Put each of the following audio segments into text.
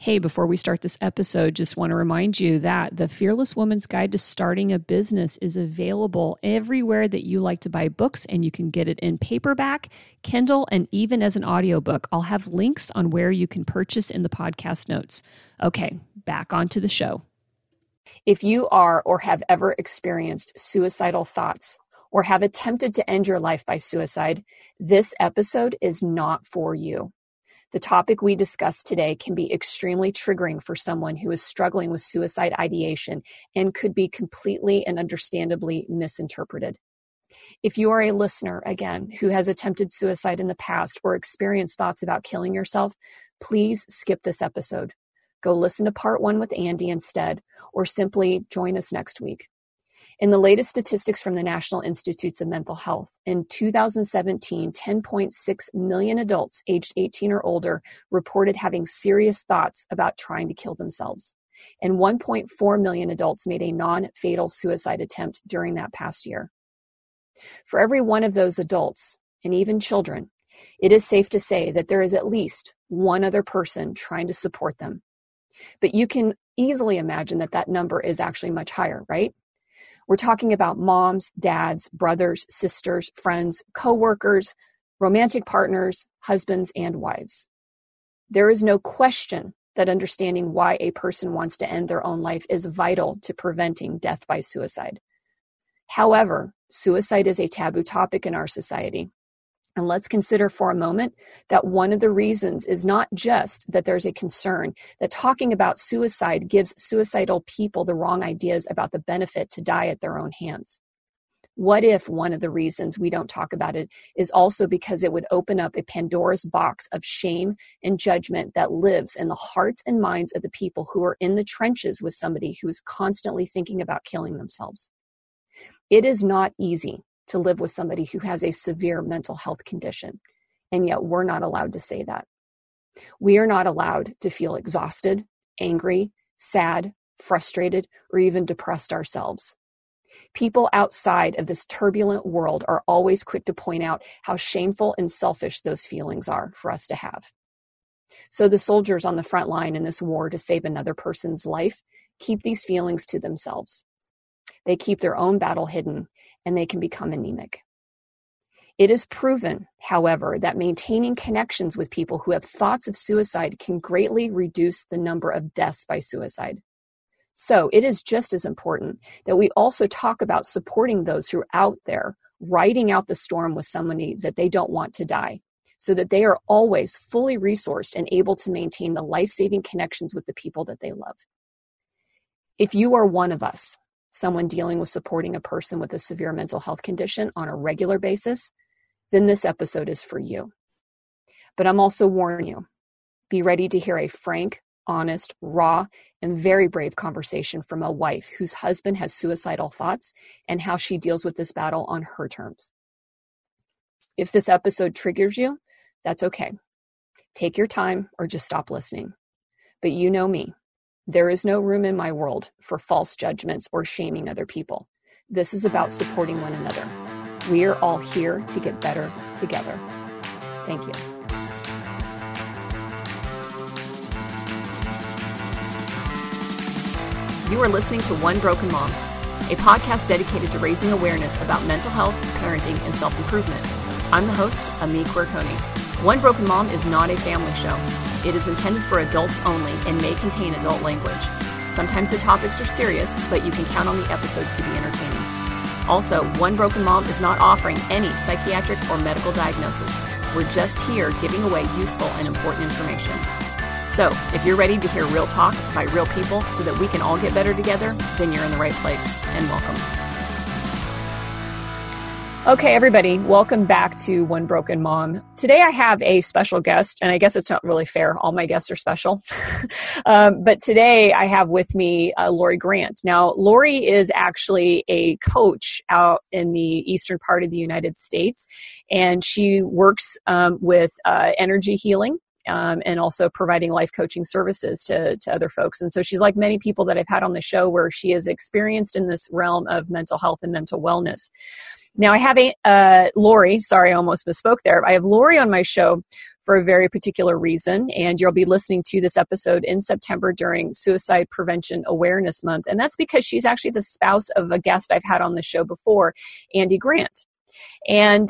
Hey, before we start this episode, just want to remind you that the Fearless Woman's Guide to Starting a Business is available everywhere that you like to buy books, and you can get it in paperback, Kindle, and even as an audiobook. I'll have links on where you can purchase in the podcast notes. Okay, back onto the show. If you are or have ever experienced suicidal thoughts or have attempted to end your life by suicide, this episode is not for you. The topic we discuss today can be extremely triggering for someone who is struggling with suicide ideation and could be completely and understandably misinterpreted. If you are a listener, again, who has attempted suicide in the past or experienced thoughts about killing yourself, please skip this episode. Go listen to part 1 with Andy instead, or simply join us next week. In the latest statistics from the National Institutes of Mental Health, in 2017, 10.6 million adults aged 18 or older reported having serious thoughts about trying to kill themselves. And 1.4 million adults made a non-fatal suicide attempt during that past year. For every one of those adults, and even children, it is safe to say that there is at least one other person trying to support them. But you can easily imagine that that number is actually much higher, right? We're talking about moms, dads, brothers, sisters, friends, co-workers, romantic partners, husbands, and wives. There is no question that understanding why a person wants to end their own life is vital to preventing death by suicide. However, suicide is a taboo topic in our society. And let's consider for a moment that one of the reasons is not just that there's a concern that talking about suicide gives suicidal people the wrong ideas about the benefit to die at their own hands. What if one of the reasons we don't talk about it is also because it would open up a Pandora's box of shame and judgment that lives in the hearts and minds of the people who are in the trenches with somebody who is constantly thinking about killing themselves? It is not easy to live with somebody who has a severe mental health condition, and yet we're not allowed to say that. We are not allowed to feel exhausted, angry, sad, frustrated, or even depressed ourselves. People outside of this turbulent world are always quick to point out how shameful and selfish those feelings are for us to have. So the soldiers on the front line in this war to save another person's life keep these feelings to themselves. They keep their own battle hidden, and they can become anemic. It is proven, however, that maintaining connections with people who have thoughts of suicide can greatly reduce the number of deaths by suicide. So it is just as important that we also talk about supporting those who are out there riding out the storm with somebody that they don't want to die, so that they are always fully resourced and able to maintain the life-saving connections with the people that they love. If you are one of us, someone dealing with supporting a person with a severe mental health condition on a regular basis, then this episode is for you. But I'm also warning you, be ready to hear a frank, honest, raw, and very brave conversation from a wife whose husband has suicidal thoughts and how she deals with this battle on her terms. If this episode triggers you, that's okay. Take your time or just stop listening. But you know me. There is no room in my world for false judgments or shaming other people. This is about supporting one another. We are all here to get better together. Thank you. You are listening to One Broken Mom, a podcast dedicated to raising awareness about mental health, parenting, and self-improvement. I'm the host, Ami Quirconi. One Broken Mom is not a family show. It is intended for adults only and may contain adult language. Sometimes the topics are serious, but you can count on the episodes to be entertaining. Also, One Broken Mom is not offering any psychiatric or medical diagnosis. We're just here giving away useful and important information. So, if you're ready to hear real talk by real people so that we can all get better together, then you're in the right place, and welcome. Okay, everybody, welcome back to One Broken Mom. Today I have a special guest, and I guess it's not really fair. All my guests are special. But today I have with me Lori Grant. Now, Lori is actually a coach out in the eastern part of the United States, and she works with energy healing. And also providing life coaching services to other folks. And so she's like many people that I've had on the show where she is experienced in this realm of mental health and mental wellness. Now I have Lori, sorry, I almost misspoke there. I have Lori on my show for a very particular reason, and you'll be listening to this episode in September during Suicide Prevention Awareness Month. And that's because she's actually the spouse of a guest I've had on the show before, Andy Grant. And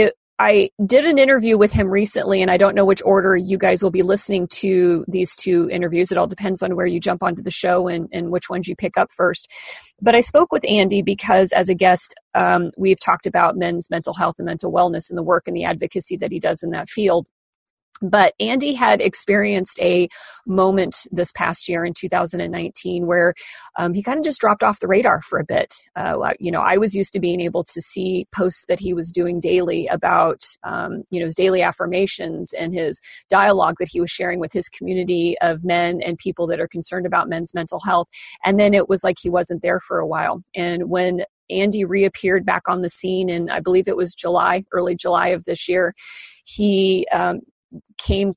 I did an interview with him recently, and I don't know which order you guys will be listening to these two interviews. It all depends on where you jump onto the show and which ones you pick up first. But I spoke with Andy because as a guest, we've talked about men's mental health and mental wellness and the work and the advocacy that he does in that field. But Andy had experienced a moment this past year in 2019 where he kind of just dropped off the radar for a bit. I was used to being able to see posts that he was doing daily about, his daily affirmations and his dialogue that he was sharing with his community of men and people that are concerned about men's mental health. And then it was like he wasn't there for a while. And when Andy reappeared back on the scene in, I believe it was early July of this year, he came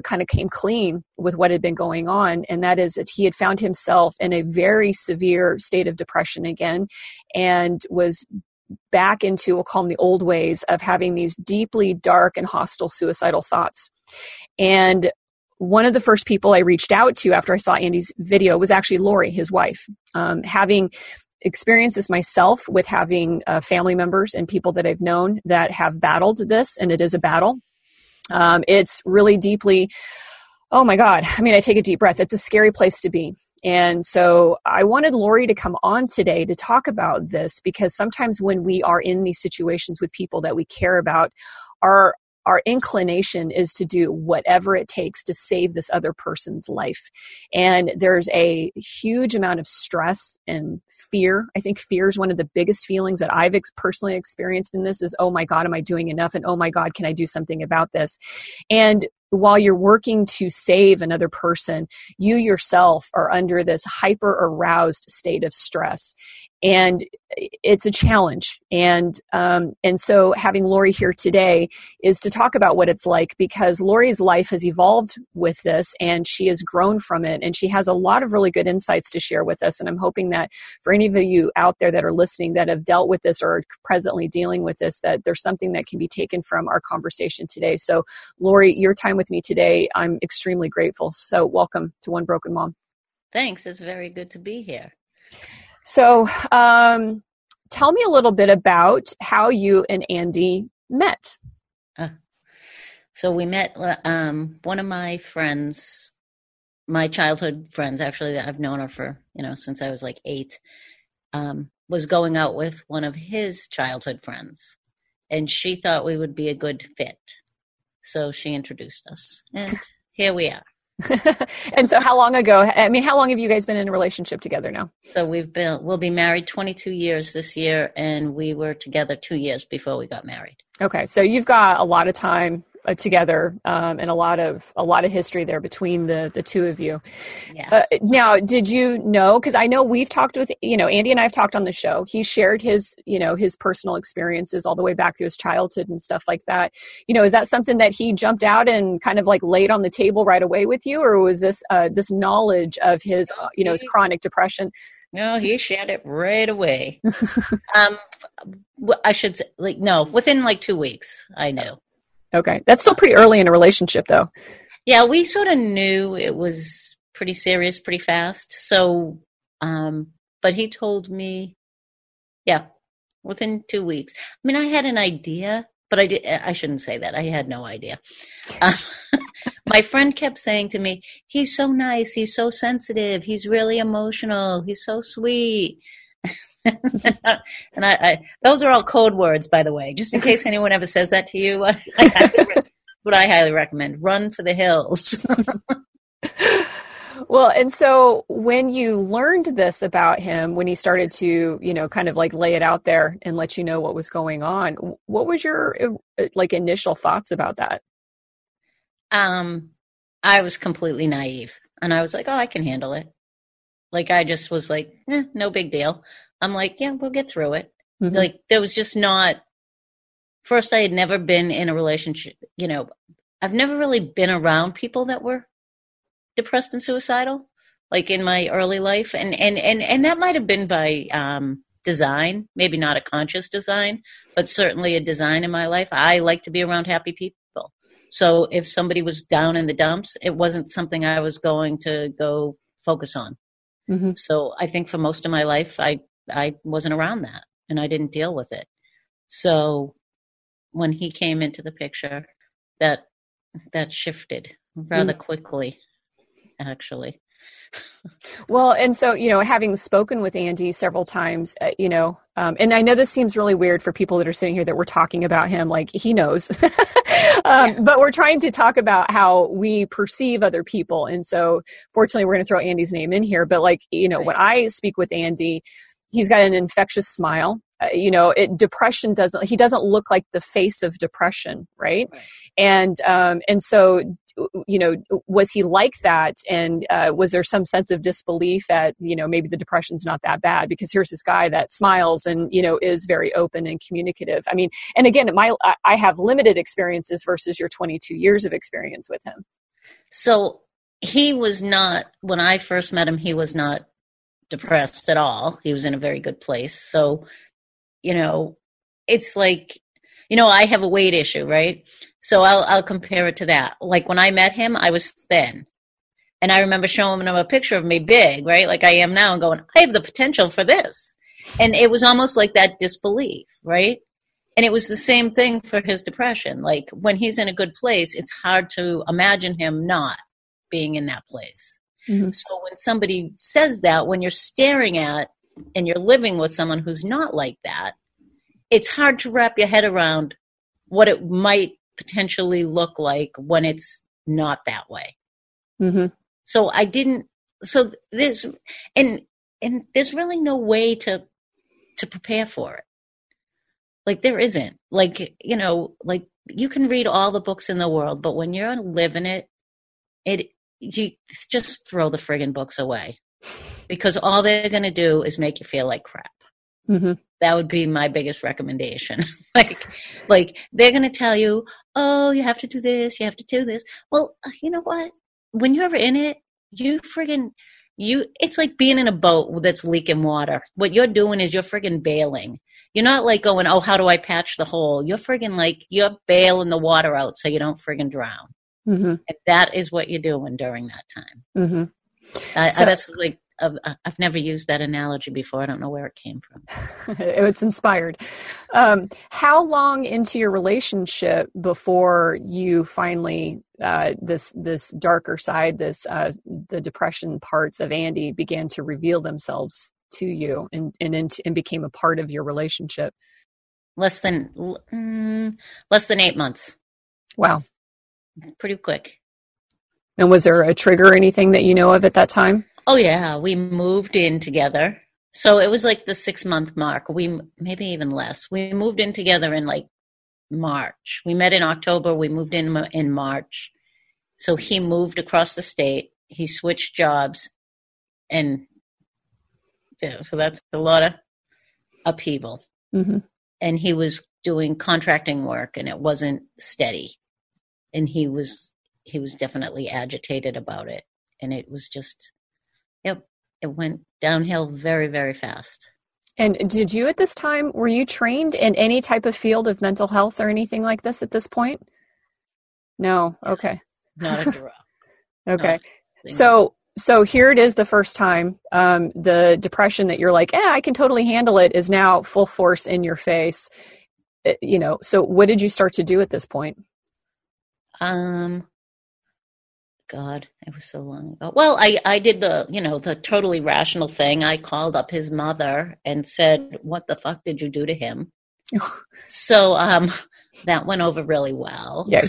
clean with what had been going on, and that is that he had found himself in a very severe state of depression again, and was back into, we'll call them the old ways of having these deeply dark and hostile suicidal thoughts. And one of the first people I reached out to after I saw Andy's video was actually Lori, his wife. Having experienced this myself with having family members and people that I've known that have battled this, and it is a battle. It's really deeply, oh my God. I mean, I take a deep breath. It's a scary place to be. And so I wanted Lori to come on today to talk about this, because sometimes when we are in these situations with people that we care about, our inclination is to do whatever it takes to save this other person's life. And there's a huge amount of stress and fear. I think fear is one of the biggest feelings that I've personally experienced in this is, oh my God, am I doing enough? And oh my God, can I do something about this? And while you're working to save another person, you yourself are under this hyper aroused state of stress. And it's a challenge. And so having Lori here today is to talk about what it's like, because Lori's life has evolved with this and she has grown from it. And she has a lot of really good insights to share with us. And I'm hoping that for any of you out there that are listening that have dealt with this or are presently dealing with this, that there's something that can be taken from our conversation today. So Lori, your time with me today, I'm extremely grateful. So welcome to One Broken Mom. Thanks. It's very good to be here. So tell me a little bit about how you and Andy met. So we met, one of my friends, my childhood friends, actually, that I've known her for, since I was like 8, was going out with one of his childhood friends. And she thought we would be a good fit. So she introduced us. And here we are. And so how long ago, how long have you guys been in a relationship together now? So we'll be married 22 years this year, and we were together 2 years before we got married. Okay. So you've got a lot of time together, and a lot of history there between the two of you. Yeah. Now, did you know, because I know we've talked with, Andy and I have talked on the show. He shared his personal experiences all the way back to his childhood and stuff like that. Is that something that he jumped out and kind of like laid on the table right away with you, or was this knowledge of his, his chronic depression? No, he shared it right away. I should say, within 2 weeks, I knew. Okay. That's still pretty early in a relationship, though. Yeah, we sort of knew it was pretty serious pretty fast. So, but he told me, within 2 weeks. I had an idea, but I shouldn't say that. I had no idea. My friend kept saying to me, he's so nice. He's so sensitive. He's really emotional. He's so sweet. And I those are all code words, by the way, just in case anyone ever says that to you. What I highly recommend: run for the hills. Well, and so when you learned this about him, when he started to, kind of like lay it out there and let you know what was going on, what was your initial thoughts about that? I was completely naive, and I was like, oh, I can handle it. I just was like, no big deal. I'm like, yeah, we'll get through it. Mm-hmm. There was just not, first, I had never been in a relationship, I've never really been around people that were depressed and suicidal, in my early life. And that might have been by design, maybe not a conscious design, but certainly a design in my life. I like to be around happy people. So if somebody was down in the dumps, it wasn't something I was going to go focus on. Mm-hmm. So I think for most of my life, I wasn't around that and I didn't deal with it. So when he came into the picture, that shifted rather quickly, actually. Well, and so, having spoken with Andy several times, and I know this seems really weird for people that are sitting here that we're talking about him, like he knows, but we're trying to talk about how we perceive other people. And so fortunately, we're going to throw Andy's name in here. But right. When I speak with Andy, he's got an infectious smile. Depression he doesn't look like the face of depression. Right. And so, was he like that? And was there some sense of disbelief that, maybe the depression's not that bad, because here's this guy that smiles and, is very open and communicative. I mean, and again, I have limited experiences versus your 22 years of experience with him. So he was not, when I first met him, he was not depressed at all. He was in a very good place. So, it's like, I have a weight issue, right? So I'll compare it to that. Like when I met him, I was thin. And I remember showing him a picture of me big, right? Like I am now, and going, I have the potential for this. And it was almost like that disbelief, right? And it was the same thing for his depression. Like when he's in a good place, it's hard to imagine him not being in that place. Mm-hmm. So when somebody says that, when you're staring at and you're living with someone who's not like that, it's hard to wrap your head around what it might potentially look like when it's not that way. Mm-hmm. So there's really no way to prepare for it. Like there isn't. Like, like you can read all the books in the world, but when you're living it, you just throw the friggin' books away, because all they're going to do is make you feel like crap. Mm-hmm. That would be my biggest recommendation. like they're going to tell you, oh, you have to do this, you have to do this. Well, you know what? When you're in it, it's like being in a boat that's leaking water. What you're doing is you're friggin' bailing. You're not like going, oh, how do I patch the hole? You're friggin' like, you're bailing the water out so you don't friggin' drown. Mm-hmm. And that is what you're doing during that time. Mm-hmm. That's like, I've never used that analogy before. I don't know where it came from. It's inspired. How long into your relationship before you finally, this darker side, the depression parts of Andy began to reveal themselves to you and became a part of your relationship? Less than 8 months. Wow. Pretty quick. And was there a trigger or anything that you know of at that time? Oh yeah, we moved in together. So it was like the 6-month mark. Maybe even less. We moved in together in like March. We met in October. We moved in March. So he moved across the state. He switched jobs, and so that's a lot of upheaval. Mm-hmm. And he was doing contracting work, and it wasn't steady. And he was definitely agitated about it, and it was just. Yep, it went downhill very, very fast. And did you at this time, were you trained in any type of field of mental health or anything like this at this point? No. Okay. Not a draw. Okay. So here it is the first time, the depression that you're like, I can totally handle it, is now full force in your face. So what did you start to do at this point? God, it was so long ago. Well, I did the totally rational thing. I called up his mother and said, what the fuck did you do to him? So that went over really well. Yeah.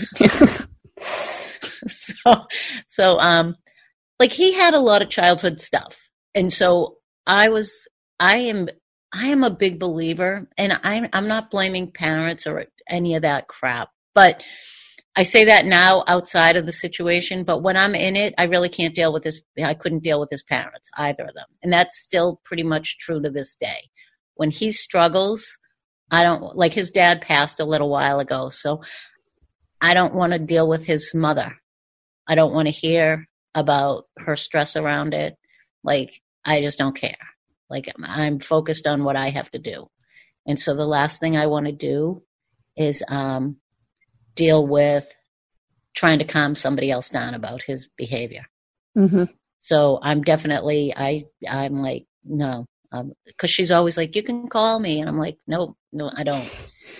So like he had a lot of childhood stuff. And so I am a big believer, and I'm not blaming parents or any of that crap, but I say that now outside of the situation, but when I'm in it, I really can't deal with this. I couldn't deal with his parents, either of them. And that's still pretty much true to this day. When he struggles, I don't, like his dad passed a little while ago, so I don't want to deal with his mother. I don't want to hear about her stress around it. Like, I just don't care. Like I'm focused on what I have to do. And so the last thing I want to do is deal with trying to calm somebody else down about his behavior. Mm-hmm. So I'm definitely, I'm like, no, because she's always like, you can call me. And I'm like, no, I don't.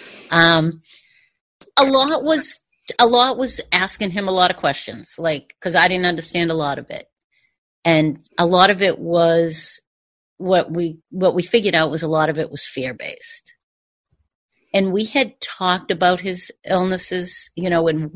A lot was asking him a lot of questions, like, because I didn't understand a lot of it. And a lot of it was what we figured out was a lot of it was fear-based. And we had talked about his illnesses, and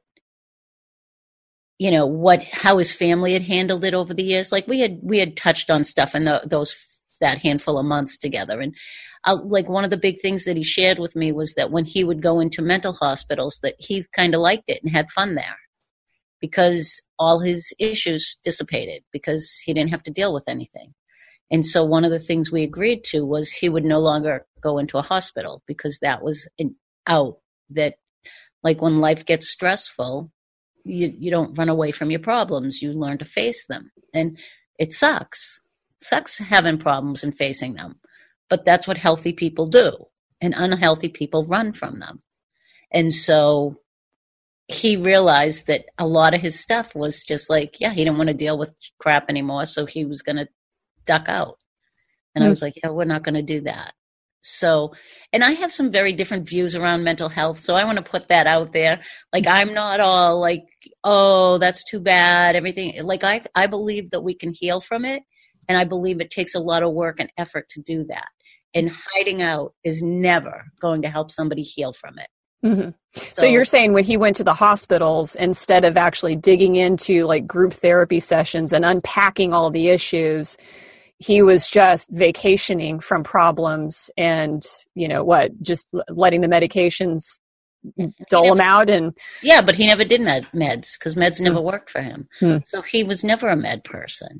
how his family had handled it over the years. Like we had touched on stuff in that handful of months together. And like one of the big things that he shared with me was that when he would go into mental hospitals, that he kind of liked it and had fun there because all his issues dissipated because he didn't have to deal with anything. And so one of the things we agreed to was he would no longer go into a hospital because that was an out that, like, when life gets stressful, you don't run away from your problems. You learn to face them. And it sucks. Sucks having problems and facing them. But that's what healthy people do. And unhealthy people run from them. And so he realized that a lot of his stuff was just like, he didn't want to deal with crap anymore. So he was going to duck out. And I was like, we're not going to do that. So, and I have some very different views around mental health. So I want to put that out there. Like, I'm not all like, oh, that's too bad. Everything. Like, I believe that we can heal from it. And I believe it takes a lot of work and effort to do that. And hiding out is never going to help somebody heal from it. Mm-hmm. So you're saying when he went to the hospitals, instead of actually digging into like group therapy sessions and unpacking all the issues, he was just vacationing from problems and, just letting the medications dole him out. And yeah, but he never did meds because meds never worked for him. So he was never a med person.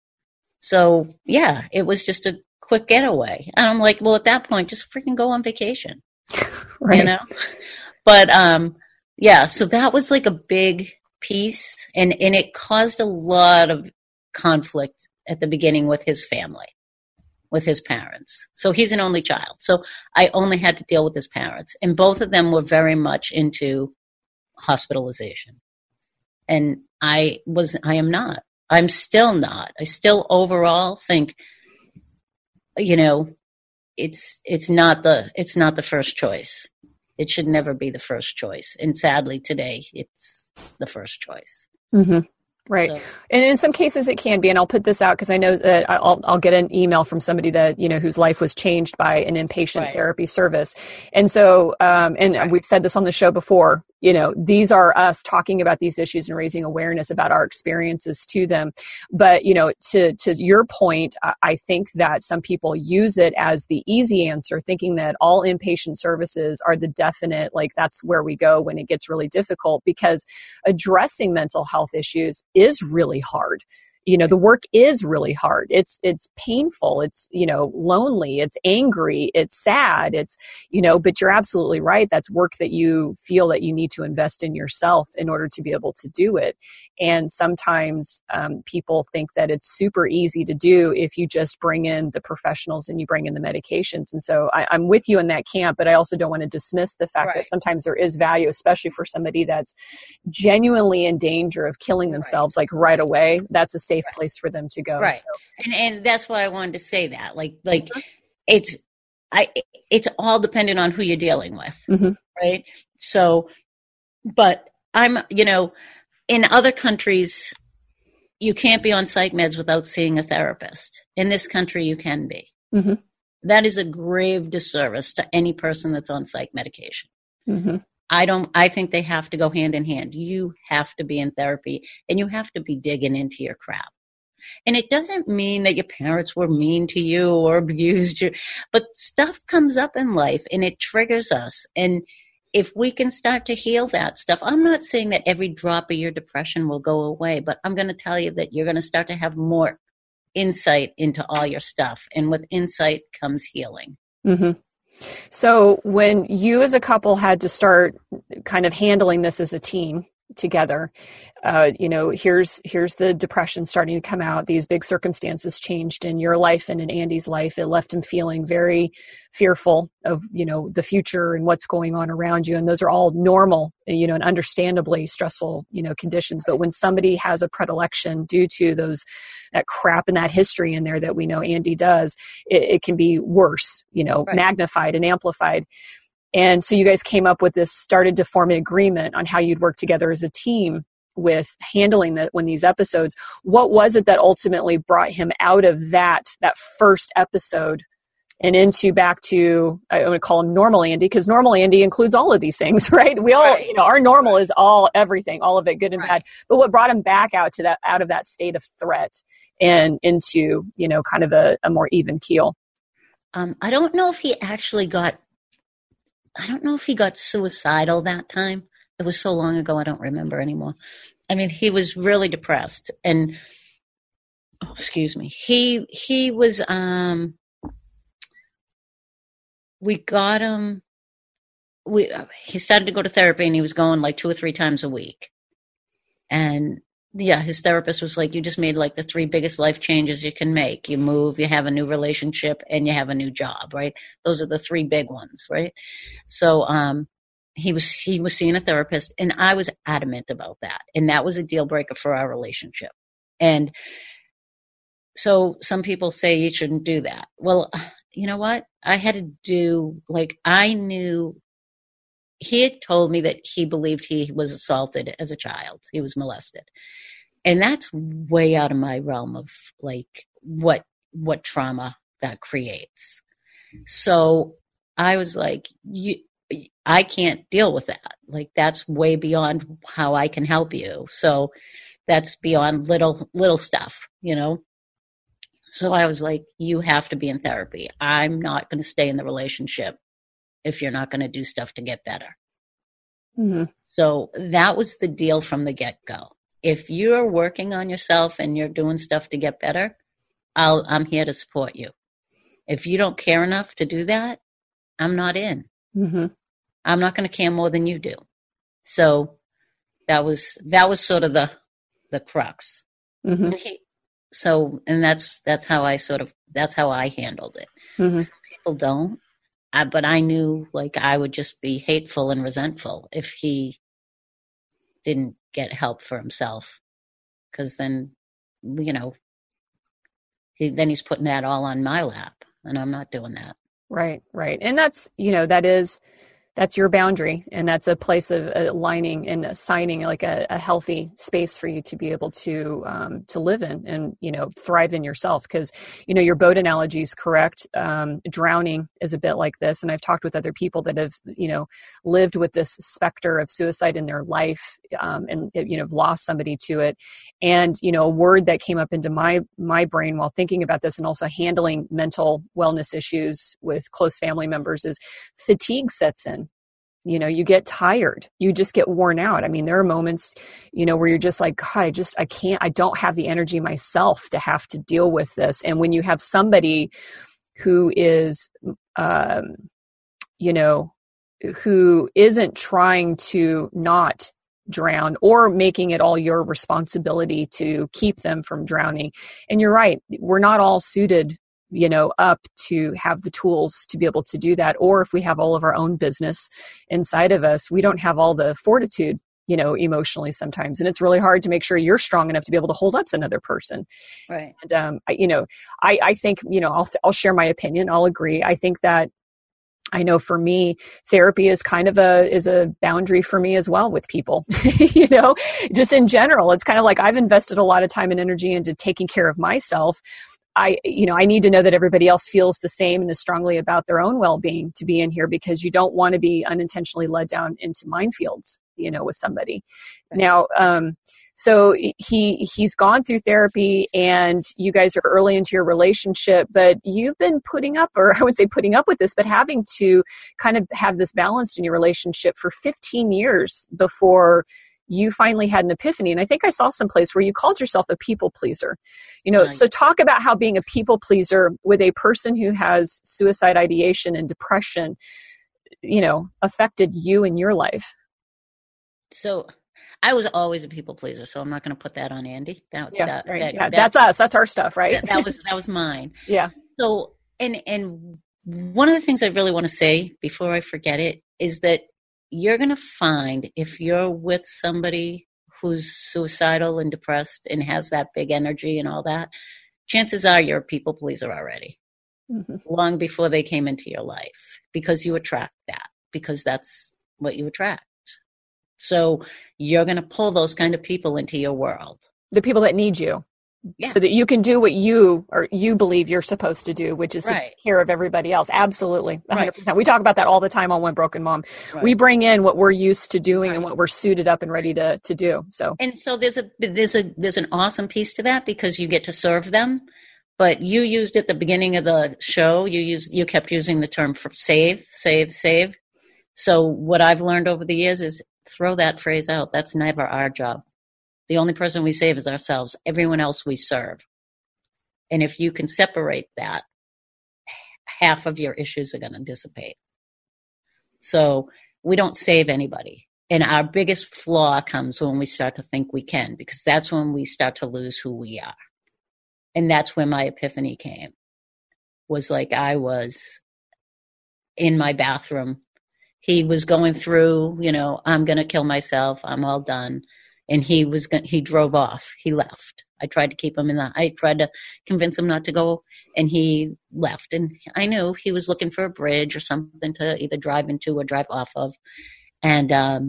So yeah, it was just a quick getaway. And I'm like, well, at that point, just freaking go on vacation, right. But so that was like a big piece, and it caused a lot of conflict at the beginning with his family, with his parents. So he's an only child. So I only had to deal with his parents, and both of them were very much into hospitalization. And I am not. I'm still not. I still overall think, it's not the first choice. It should never be the first choice. And sadly today it's the first choice. Mm-hmm. Right. So, and in some cases it can be, and I'll put this out because I know that I'll get an email from somebody that, whose life was changed by an inpatient therapy service. And so, we've said this on the show before, these are us talking about these issues and raising awareness about our experiences to them. But, to your point, I think that some people use it as the easy answer, thinking that all inpatient services are the definite, like that's where we go when it gets really difficult, because addressing mental health issues is really hard. The work is really hard. It's painful. It's, lonely. It's angry. It's sad. It's, but you're absolutely right. That's work that you feel that you need to invest in yourself in order to be able to do it. And sometimes people think that it's super easy to do if you just bring in the professionals and you bring in the medications. And so I'm with you in that camp, but I also don't want to dismiss the fact that sometimes there is value, especially for somebody that's genuinely in danger of killing themselves, like right away. That's a safe place for them to go. Right. So. And that's why I wanted to say that. Like it's all dependent on who you're dealing with. Right. So, but I'm, in other countries, you can't be on psych meds without seeing a therapist. In this country, you can be. That is a grave disservice to any person that's on psych medication. I think they have to go hand in hand. You have to be in therapy and you have to be digging into your crap. And it doesn't mean that your parents were mean to you or abused you, but stuff comes up in life and it triggers us. And if we can start to heal that stuff, I'm not saying that every drop of your depression will go away, but I'm going to tell you that you're going to start to have more insight into all your stuff. And with insight comes healing. So when you as a couple had to start kind of handling this as a team, together. Here's the depression starting to come out. These big circumstances changed in your life and in Andy's life. It left him feeling very fearful of, the future and what's going on around you. And those are all normal, and understandably stressful, conditions. But when somebody has a predilection due to that crap and that history in there that we know Andy does, it can be worse, right. Magnified and amplified. And so you guys came up with this, started to form an agreement on how you'd work together as a team with handling these episodes. What was it that ultimately brought him out of that first episode and back to, I would call him normal Andy, because normal Andy includes all of these things, right? We all, right. Our normal is everything, all of it, good and right. bad. But what brought him back out of that state of threat and into, kind of a more even keel? I don't know if he got suicidal that time. It was so long ago, I don't remember anymore. I mean, he was really depressed, and excuse me, he was. We got him. He started to go to therapy, and he was going like 2 or 3 times a week. And yeah, his therapist was like, "You just made like the 3 biggest life changes you can make. You move, you have a new relationship, and you have a new job, right? Those are the 3 big ones, right?" So, he was seeing a therapist, and I was adamant about that. And that was a deal breaker for our relationship. And so some people say you shouldn't do that. Well, you know what? I had to do, I knew he had told me that he believed he was assaulted as a child. He was molested. And that's way out of my realm of what trauma that creates. So I was like, I can't deal with that. That's way beyond how I can help you. So that's beyond little stuff, So I was like, you have to be in therapy. I'm not going to stay in the relationship if you're not going to do stuff to get better. Mm-hmm. So that was the deal from the get-go. If you're working on yourself and you're doing stuff to get better, I'm here to support you. If you don't care enough to do that, I'm not in. Mm-hmm. I'm not going to care more than you do. So that was sort of the crux. Mm-hmm. And that's how I handled it. Mm-hmm. Some people don't, but I knew I would just be hateful and resentful if he didn't get help for himself, because then, he's putting that all on my lap, and I'm not doing that. Right. And that's, that's your boundary, and that's a place of aligning and assigning a healthy space for you to be able to live in and, thrive in yourself. Because, your boat analogy is correct. Drowning is a bit like this. And I've talked with other people that have, lived with this specter of suicide in their life, and, have lost somebody to it. And, a word that came up into my brain while thinking about this and also handling mental wellness issues with close family members is fatigue sets in. You get tired, you just get worn out. I mean, there are moments, where you're just like, God, I don't have the energy myself to have to deal with this. And when you have somebody who is, who isn't trying to not drown or making it all your responsibility to keep them from drowning. And you're right, we're not all suited up to have the tools to be able to do that. Or if we have all of our own business inside of us, we don't have all the fortitude, emotionally sometimes. And it's really hard to make sure you're strong enough to be able to hold up to another person. Right. And, I think, I'll share my opinion. I'll agree. I think that I know for me, therapy is kind of a boundary for me as well with people, just in general. It's kind of like I've invested a lot of time and energy into taking care of myself. I need to know that everybody else feels the same and as strongly about their own well-being to be in here, because you don't want to be unintentionally led down into minefields, with somebody. Right. Now, so he's gone through therapy and you guys are early into your relationship, but you've been putting up with this, but having to kind of have this balanced in your relationship for 15 years before you finally had an epiphany. And I think I saw someplace where you called yourself a people pleaser. Nice. So talk about how being a people pleaser with a person who has suicide ideation and depression, affected you in your life. So I was always a people pleaser, so I'm not going to put that on Andy. That's us. That's our stuff, right? That was mine. Yeah. So, and one of the things I really want to say before I forget it is that you're going to find if you're with somebody who's suicidal and depressed and has that big energy and all that, chances are you're a people pleaser already, long before they came into your life, because you attract that, because that's what you attract. So you're going to pull those kind of people into your world. The people that need you. Yeah. So that you can do what you believe you're supposed to do, which is to take care of everybody else. Absolutely. 100%. Right. We talk about that all the time on One Broken Mom. Right. We bring in what we're used to doing and what we're suited up and ready to do. So there's an awesome piece to that, because you get to serve them. But you used at the beginning of the show, you kept using the term for save. So what I've learned over the years is throw that phrase out. That's never our job. The only person we save is ourselves. Everyone else we serve. And if you can separate that, half of your issues are going to dissipate. So we don't save anybody. And our biggest flaw comes when we start to think we can, because that's when we start to lose who we are. And that's where my epiphany came. Was like I was in my bathroom. He was going through, I'm going to kill myself. I'm all done. And he drove off. He left. I tried to keep him I tried to convince him not to go, and he left. And I knew he was looking for a bridge or something to either drive into or drive off of. And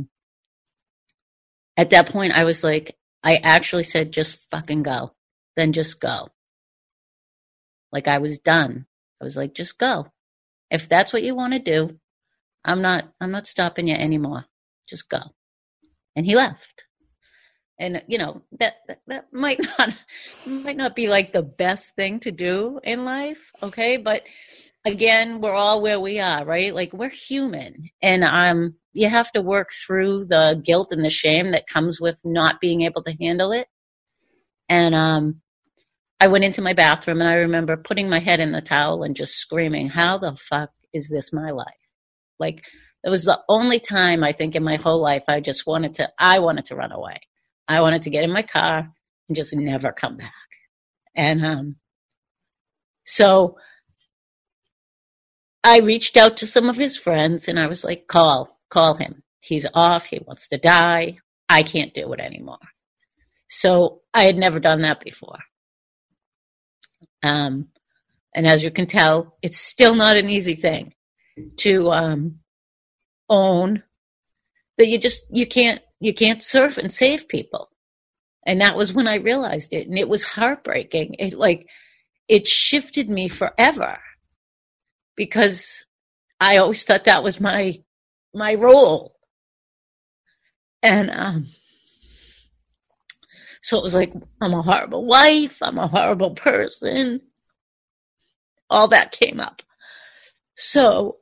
at that point, I was like, I actually said, just fucking go. Then just go. Like I was done. I was like, just go. If that's what you want to do, I'm not stopping you anymore. Just go. And he left. And that might not be like the best thing to do in life, okay? But again, we're all where we are, right? Like we're human, and you have to work through the guilt and the shame that comes with not being able to handle it. And I went into my bathroom, and I remember putting my head in the towel and just screaming, "How the fuck is this my life?" Like it was the only time I think in my whole life I wanted to run away. I wanted to get in my car and just never come back. And so I reached out to some of his friends, and I was like, call him. He's off. He wants to die. I can't do it anymore. So I had never done that before. And as you can tell, it's still not an easy thing to own that you can't surf and save people. And that was when I realized it. And it was heartbreaking. It shifted me forever, because I always thought that was my role. And so it was like, I'm a horrible wife. I'm a horrible person. All that came up. So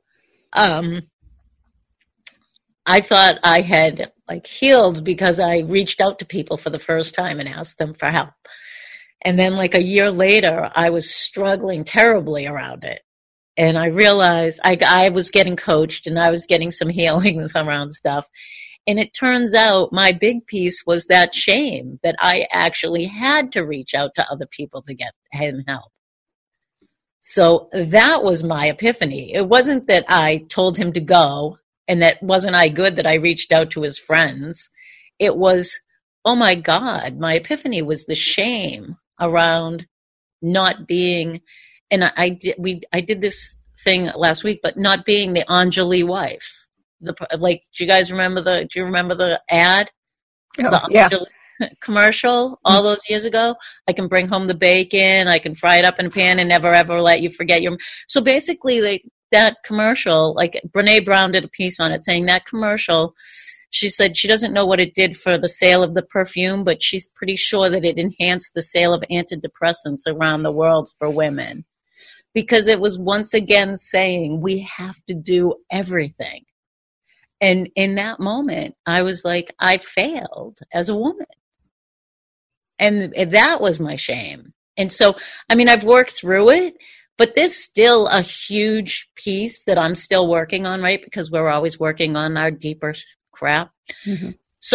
I thought I had healed because I reached out to people for the first time and asked them for help. And then a year later, I was struggling terribly around it. And I realized I was getting coached, and I was getting some healings around stuff. And it turns out my big piece was that shame that I actually had to reach out to other people to get him help. So that was my epiphany. It wasn't that I told him to go, and that wasn't I good that I reached out to his friends. It was, oh my God, my epiphany was the shame around not being, and I did this thing last week, but not being the Anjali wife. Do you guys remember do you remember the ad? Oh, the Anjali commercial all those years ago? I can bring home the bacon, I can fry it up in a pan and never ever let you forget your. So basically, that commercial, Brene Brown did a piece on it saying that commercial, she said she doesn't know what it did for the sale of the perfume, but she's pretty sure that it enhanced the sale of antidepressants around the world for women, because it was once again saying we have to do everything. And in that moment, I was like, I failed as a woman. And that was my shame. And so, I've worked through it, but there's still a huge piece that I'm still working on, right? Because we're always working on our deeper crap. Mm-hmm. So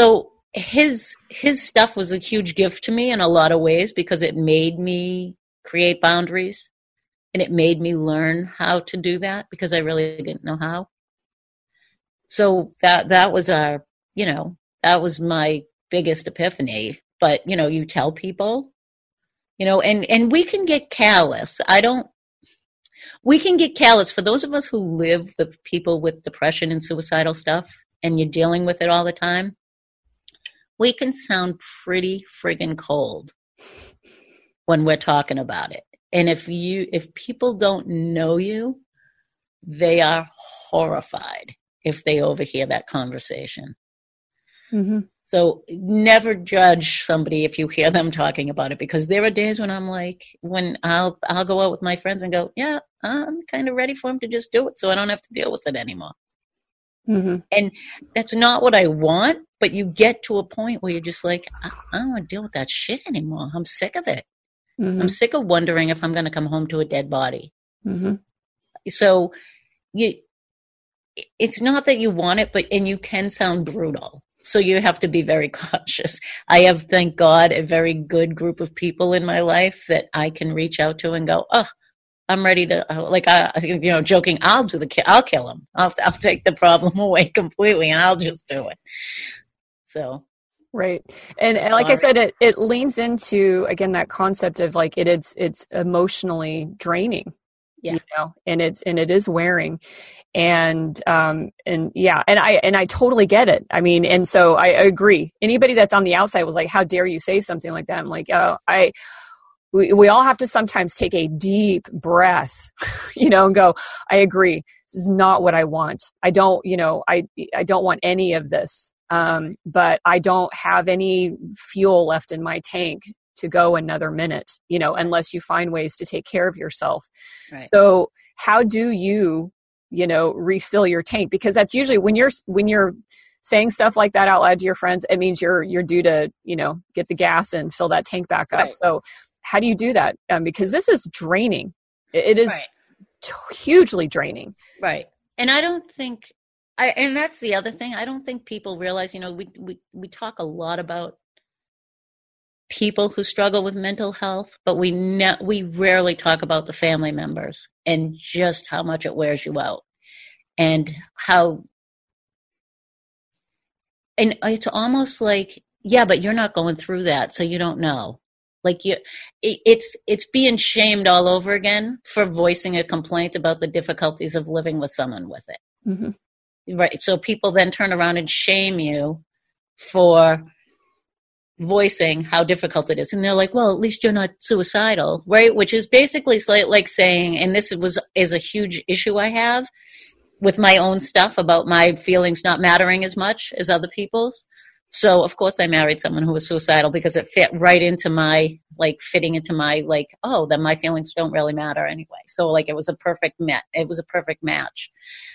his stuff was a huge gift to me in a lot of ways because it made me create boundaries and it made me learn how to do that because I really didn't know how. So that was that was my biggest epiphany. But, you tell people, and we can get callous. We can get callous for those of us who live with people with depression and suicidal stuff and you're dealing with it all the time. We can sound pretty friggin' cold when we're talking about it. And if people don't know you, they are horrified if they overhear that conversation. Mm-hmm. So never judge somebody if you hear them talking about it, because there are days when when I'll go out with my friends and go, yeah, I'm kind of ready for him to just do it so I don't have to deal with it anymore. Mm-hmm. And that's not what I want, but you get to a point where you're just like, I don't want to deal with that shit anymore. I'm sick of it. Mm-hmm. I'm sick of wondering if I'm going to come home to a dead body. Mm-hmm. So it's not that you want it, and you can sound brutal. So you have to be very cautious. I have, thank God, a very good group of people in my life that I can reach out to and go, oh, I'm ready to, joking, I'll kill him. I'll take the problem away completely and I'll just do it. So. Right. And like I said, it leans into, again, that concept of like, it's emotionally draining, yeah. And it is wearing. And I totally get it. I mean, and so I agree. Anybody that's on the outside was like, how dare you say something like that? I'm like, we all have to sometimes take a deep breath, and go, I agree. This is not what I want. I don't want any of this. But I don't have any fuel left in my tank to go another minute, unless you find ways to take care of yourself. Right. So how do you, refill your tank? Because that's usually when you're saying stuff like that out loud to your friends, it means you're due to, get the gas and fill that tank back up. Right. So how do you do that? Because this is draining. It is hugely draining. Right. And I don't think, and that's the other thing. I don't think people realize, we talk a lot about people who struggle with mental health, but we rarely talk about the family members and just how much it wears you out and and it's almost like, yeah, but you're not going through that, so you don't know. Like it's being shamed all over again for voicing a complaint about the difficulties of living with someone with it. Mm-hmm. Right. So people then turn around and shame you for voicing how difficult it is. And they're like, well, at least you're not suicidal, right? Which is basically like saying, and this is a huge issue I have with my own stuff about my feelings not mattering as much as other people's. So of course I married someone who was suicidal because it fit right into my, fitting into my, oh, then my feelings don't really matter anyway. So it was a perfect match.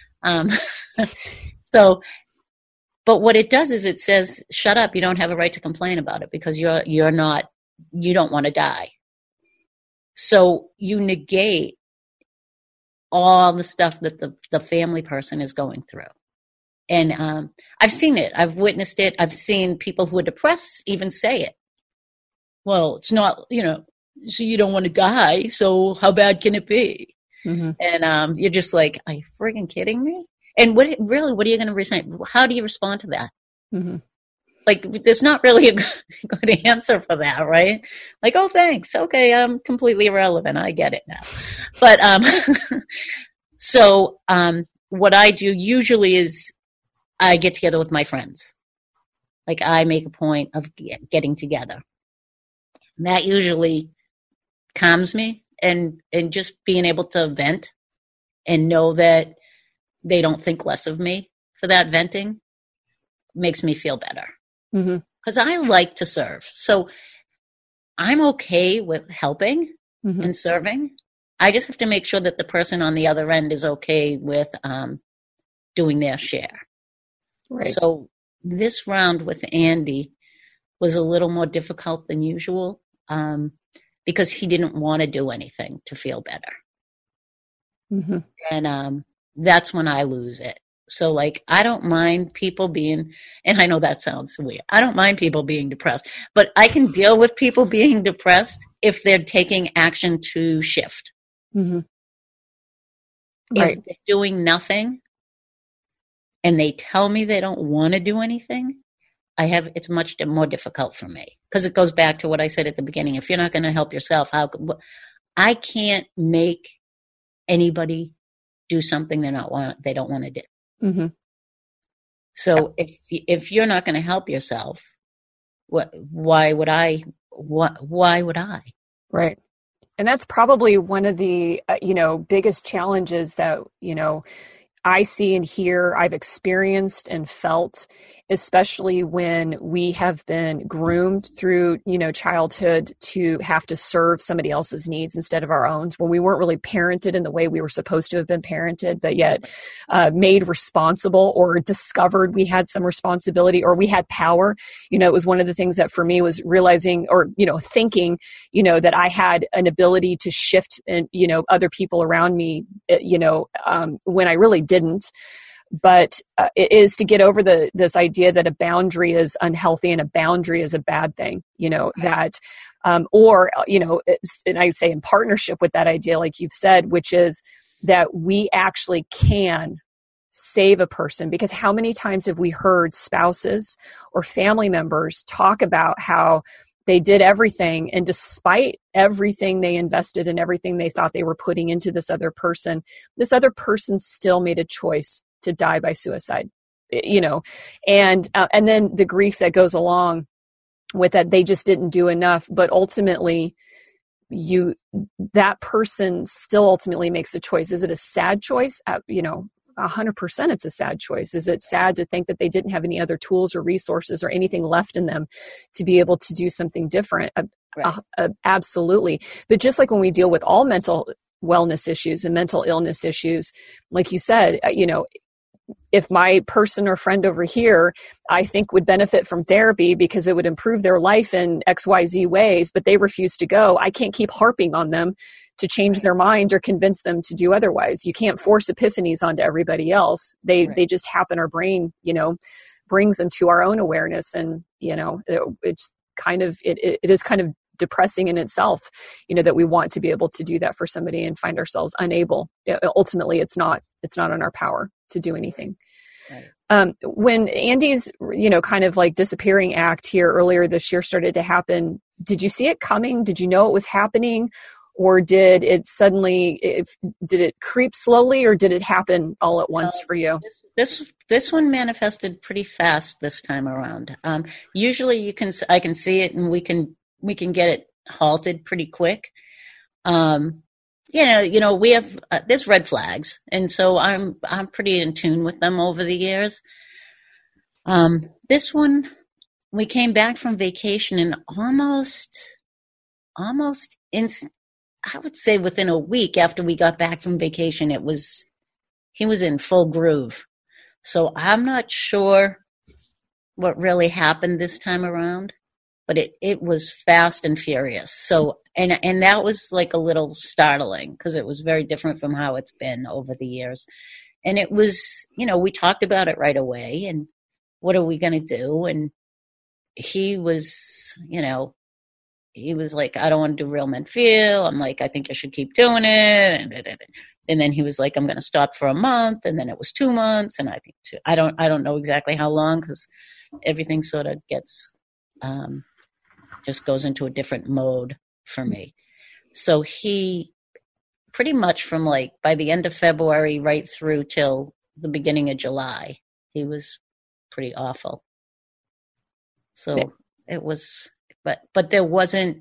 So, but what it does is it says, shut up. You don't have a right to complain about it because you don't want to die. So you negate all the stuff that the family person is going through. And I've seen it. I've witnessed it. I've seen people who are depressed even say it. Well, it's not, so you don't want to die. So how bad can it be? Mm-hmm. And you're just like, are you friggin' kidding me? And what are you going to respond? How do you respond to that? Mm-hmm. There's not really a good answer for that, right? Oh, thanks. Okay, I'm completely irrelevant. I get it now. But so what I do usually is I get together with my friends. I make a point of getting together. And that usually calms me, and just being able to vent and know that they don't think less of me for that venting makes me feel better. Because I like to serve. So I'm okay with helping and serving. I just have to make sure that the person on the other end is okay with doing their share. Right. So this round with Andy was a little more difficult than usual because he didn't want to do anything to feel better. And that's when I lose it. So like, I don't mind people being, and I know that sounds weird. I don't mind people being depressed, but I can deal with people being depressed if they're taking action to shift. Mm-hmm. Right. If they're doing nothing and they tell me they don't want to do anything, it's much more difficult for me, because it goes back to what I said at the beginning. If you're not going to help yourself, I can't make anybody do something they don't want to do. Mm-hmm. So if you're not going to help yourself, why would I? Right. And that's probably one of the, biggest challenges that, I see and hear, I've experienced and felt, especially when we have been groomed through, childhood to have to serve somebody else's needs instead of our own, when we weren't really parented in the way we were supposed to have been parented, but yet made responsible or discovered we had some responsibility or we had power. It was one of the things that for me was realizing or, thinking, that I had an ability to shift and, other people around me, when I really didn't. But it is to get over this idea that a boundary is unhealthy and a boundary is a bad thing, that, and I'd say in partnership with that idea, like you've said, which is that we actually can save a person. Because how many times have we heard spouses or family members talk about how they did everything, and despite everything they invested and everything they thought they were putting into this other person still made a choice to die by suicide, and then the grief that goes along with that, they just didn't do enough. But ultimately, that person still ultimately makes a choice. Is it a sad choice? 100% it's a sad choice. Is it sad to think that they didn't have any other tools or resources or anything left in them to be able to do something different? Right. Absolutely. But just like when we deal with all mental wellness issues and mental illness issues, like you said, if my person or friend over here, I think would benefit from therapy because it would improve their life in XYZ ways, but they refuse to go, I can't keep harping on them to change their mind or convince them to do otherwise. You can't force epiphanies onto everybody else. They just happen. Our brain, brings them to our own awareness. And, it's kind of, it is kind of depressing in itself, that we want to be able to do that for somebody and find ourselves unable. Ultimately, it's not in our power to do anything. Right. When Andy's, kind of like disappearing act here earlier this year started to happen, did you see it coming? Did you know it was happening? Or did it did it creep slowly, or did it happen all at once for you? This one manifested pretty fast this time around. Usually I can see it and we can get it halted pretty quick. We have there's red flags, and so I'm pretty in tune with them over the years. This one, we came back from vacation and almost I would say within a week after we got back from vacation, he was in full groove. So I'm not sure what really happened this time around, but it was fast and furious. So, and that was like a little startling because it was very different from how it's been over the years. And it was, we talked about it right away and what are we going to do? And he was, he was like, I don't want to do Real Men Feel. I'm like, I think you should keep doing it. And then he was like, I'm going to stop for a month. And then it was 2 months. And I think I don't know exactly how long, because everything sort of gets, just goes into a different mode for me. So he pretty much from like by the end of February right through till the beginning of July, he was pretty awful. So it was, but there wasn't,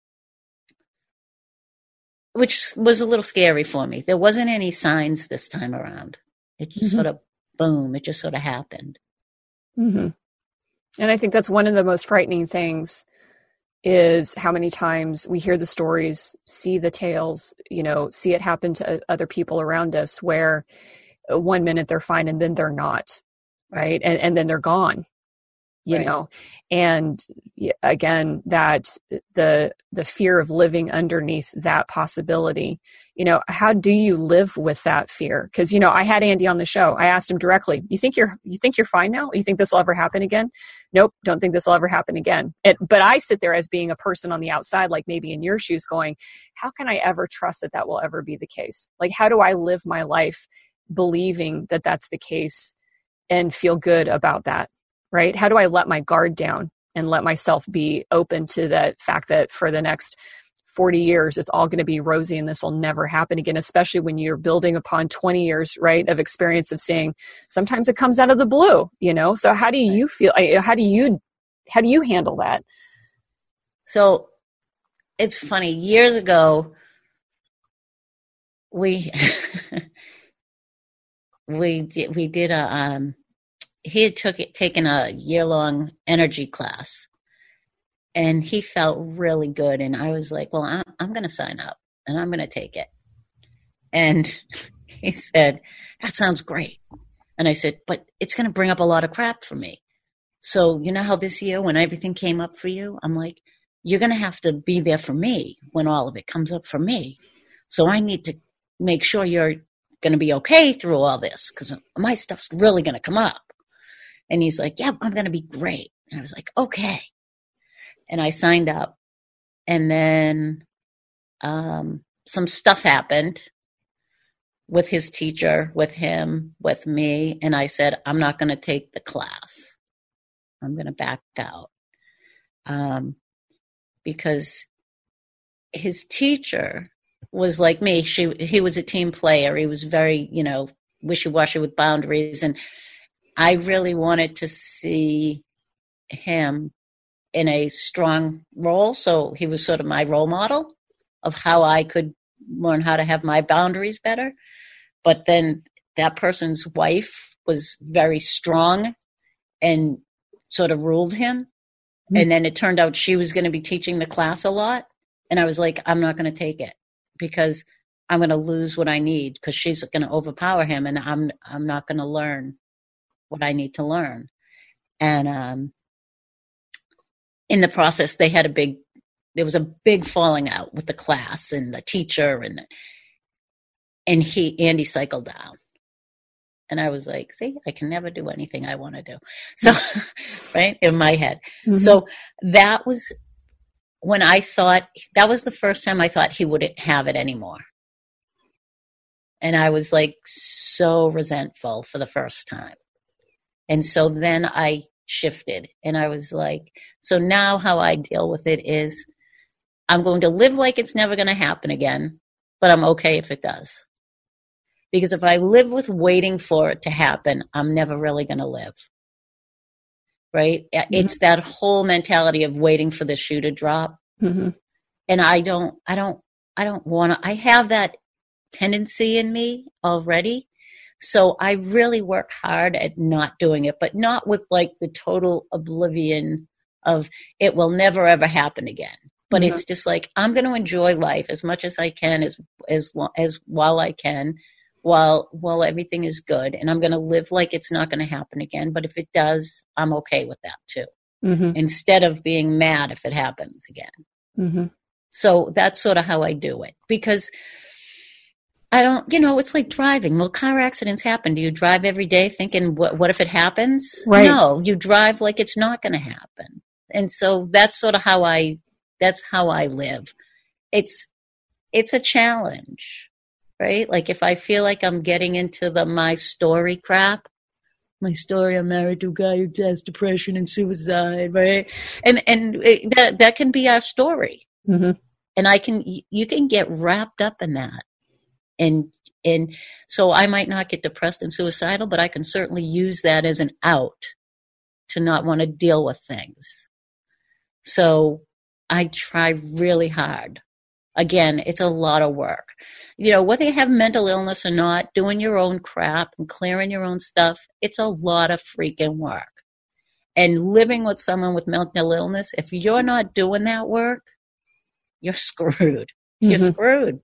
which was a little scary for me. There wasn't any signs this time around. It just sort of, boom, it just sort of happened. Mm-hmm. And I think that's one of the most frightening things is how many times we hear the stories, see the tales, see it happen to other people around us where 1 minute they're fine and then they're not, right? And then they're gone. you know, and again, that the fear of living underneath that possibility, you know, how do you live with that fear? Because, you know, I had Andy on the show. I asked him directly, you think you're fine now? You think this will ever happen again? Nope. Don't think this will ever happen again. But I sit there as being a person on the outside, like maybe in your shoes going, how can I ever trust that that will ever be the case? Like, how do I live my life believing that that's the case and feel good about that? Right? How do I let my guard down and let myself be open to the fact that for the next 40 years, it's all going to be rosy and this will never happen again, especially when you're building upon 20 years, right, of experience of seeing sometimes it comes out of the blue, you know? So how do you feel? How do you handle that? So it's funny. Years ago, we did a he had taken a year-long energy class, and he felt really good. And I was like, well, I'm going to sign up and I'm going to take it. And he said, that sounds great. And I said, but it's going to bring up a lot of crap for me. So you know how this year when everything came up for you, I'm like, you're going to have to be there for me when all of it comes up for me. So I need to make sure you're going to be okay through all this, because my stuff's really going to come up. And he's like, yeah, I'm going to be great. And I was like, okay. And I signed up. And then some stuff happened with his teacher, with him, with me. And I said, I'm not going to take the class. I'm going to back out. Because his teacher was like me. He was a team player. He was very, you know, wishy-washy with boundaries. And I really wanted to see him in a strong role. So he was sort of my role model of how I could learn how to have my boundaries better. But then that person's wife was very strong and sort of ruled him. Mm-hmm. And then it turned out she was going to be teaching the class a lot. And I was like, I'm not going to take it because I'm going to lose what I need, because she's going to overpower him and I'm not going to learn what I need to learn. And in the process, there was a big falling out with the class and the teacher, and Andy cycled down. And I was like, see, I can never do anything I want to do. So, right, in my head. Mm-hmm. So that was when I thought, that was the first time I thought he wouldn't have it anymore. And I was like so resentful for the first time. And so then I shifted and I was like, so now how I deal with it is I'm going to live like it's never going to happen again, but I'm okay if it does. Because if I live with waiting for it to happen, I'm never really going to live. Right? Mm-hmm. It's that whole mentality of waiting for the shoe to drop. Mm-hmm. And I don't want to, I have that tendency in me already. So I really work hard at not doing it, but not with like the total oblivion of it will never ever happen again. But mm-hmm. It's just like, I'm going to enjoy life as much as I can, as while I can, while everything is good. And I'm going to live like it's not going to happen again. But if it does, I'm okay with that too. Mm-hmm. Instead of being mad if it happens again. Mm-hmm. So that's sort of how I do it, because I don't, it's like driving. Well, car accidents happen. Do you drive every day thinking, what if it happens? Right. No, you drive like it's not going to happen. And so that's sort of how I live. It's a challenge, right? Like if I feel like I'm getting into my story crap, I'm married to a guy who has depression and suicide, right? And that can be our story. Mm-hmm. And you can get wrapped up in that. And so I might not get depressed and suicidal, but I can certainly use that as an out to not want to deal with things. So I try really hard. Again, it's a lot of work. Whether you have mental illness or not, doing your own crap and clearing your own stuff, it's a lot of freaking work. And living with someone with mental illness, if you're not doing that work, you're screwed. Mm-hmm. You're screwed.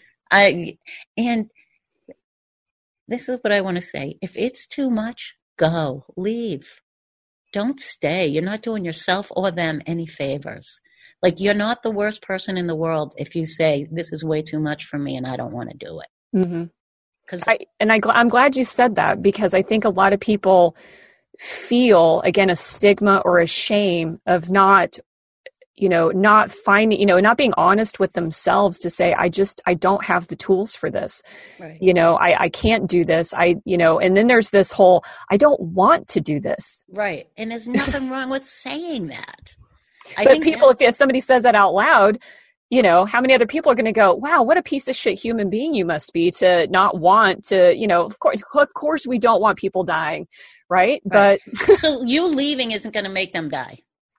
And this is what I want to say. If it's too much, go, leave. don't stay. You're not doing yourself or them any favors. Like, you're not the worst person in the world if you say, this is way too much for me and I don't want to do it. Mm-hmm. I'm glad you said that, because I think a lot of people feel, again, a stigma or a shame of not finding, not being honest with themselves to say, I don't have the tools for this. Right. I can't do this. And then there's this whole, I don't want to do this. Right. And there's nothing wrong with saying that. But people, if somebody says that out loud, how many other people are going to go, wow, what a piece of shit human being you must be to not want to, of course we don't want people dying. Right. But so you leaving isn't going to make them die.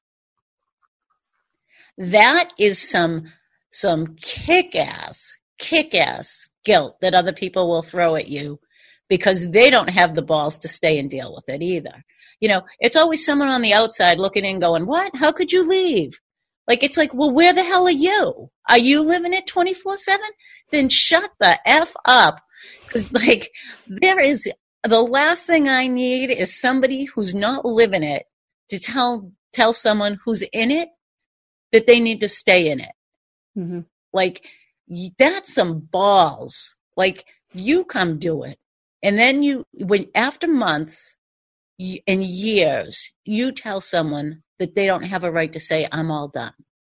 That is some kick-ass guilt that other people will throw at you because they don't have the balls to stay and deal with it either. It's always someone on the outside looking in going, what? How could you leave? Like, it's like, well, where the hell are you? Are you living it 24/7? Then shut the F up. Because, like, the last thing I need is somebody who's not living it to tell someone who's in it that they need to stay in it. Mm-hmm. Like, that's some balls. Like, you come do it. And then after months and years, you tell someone that they don't have a right to say, I'm all done.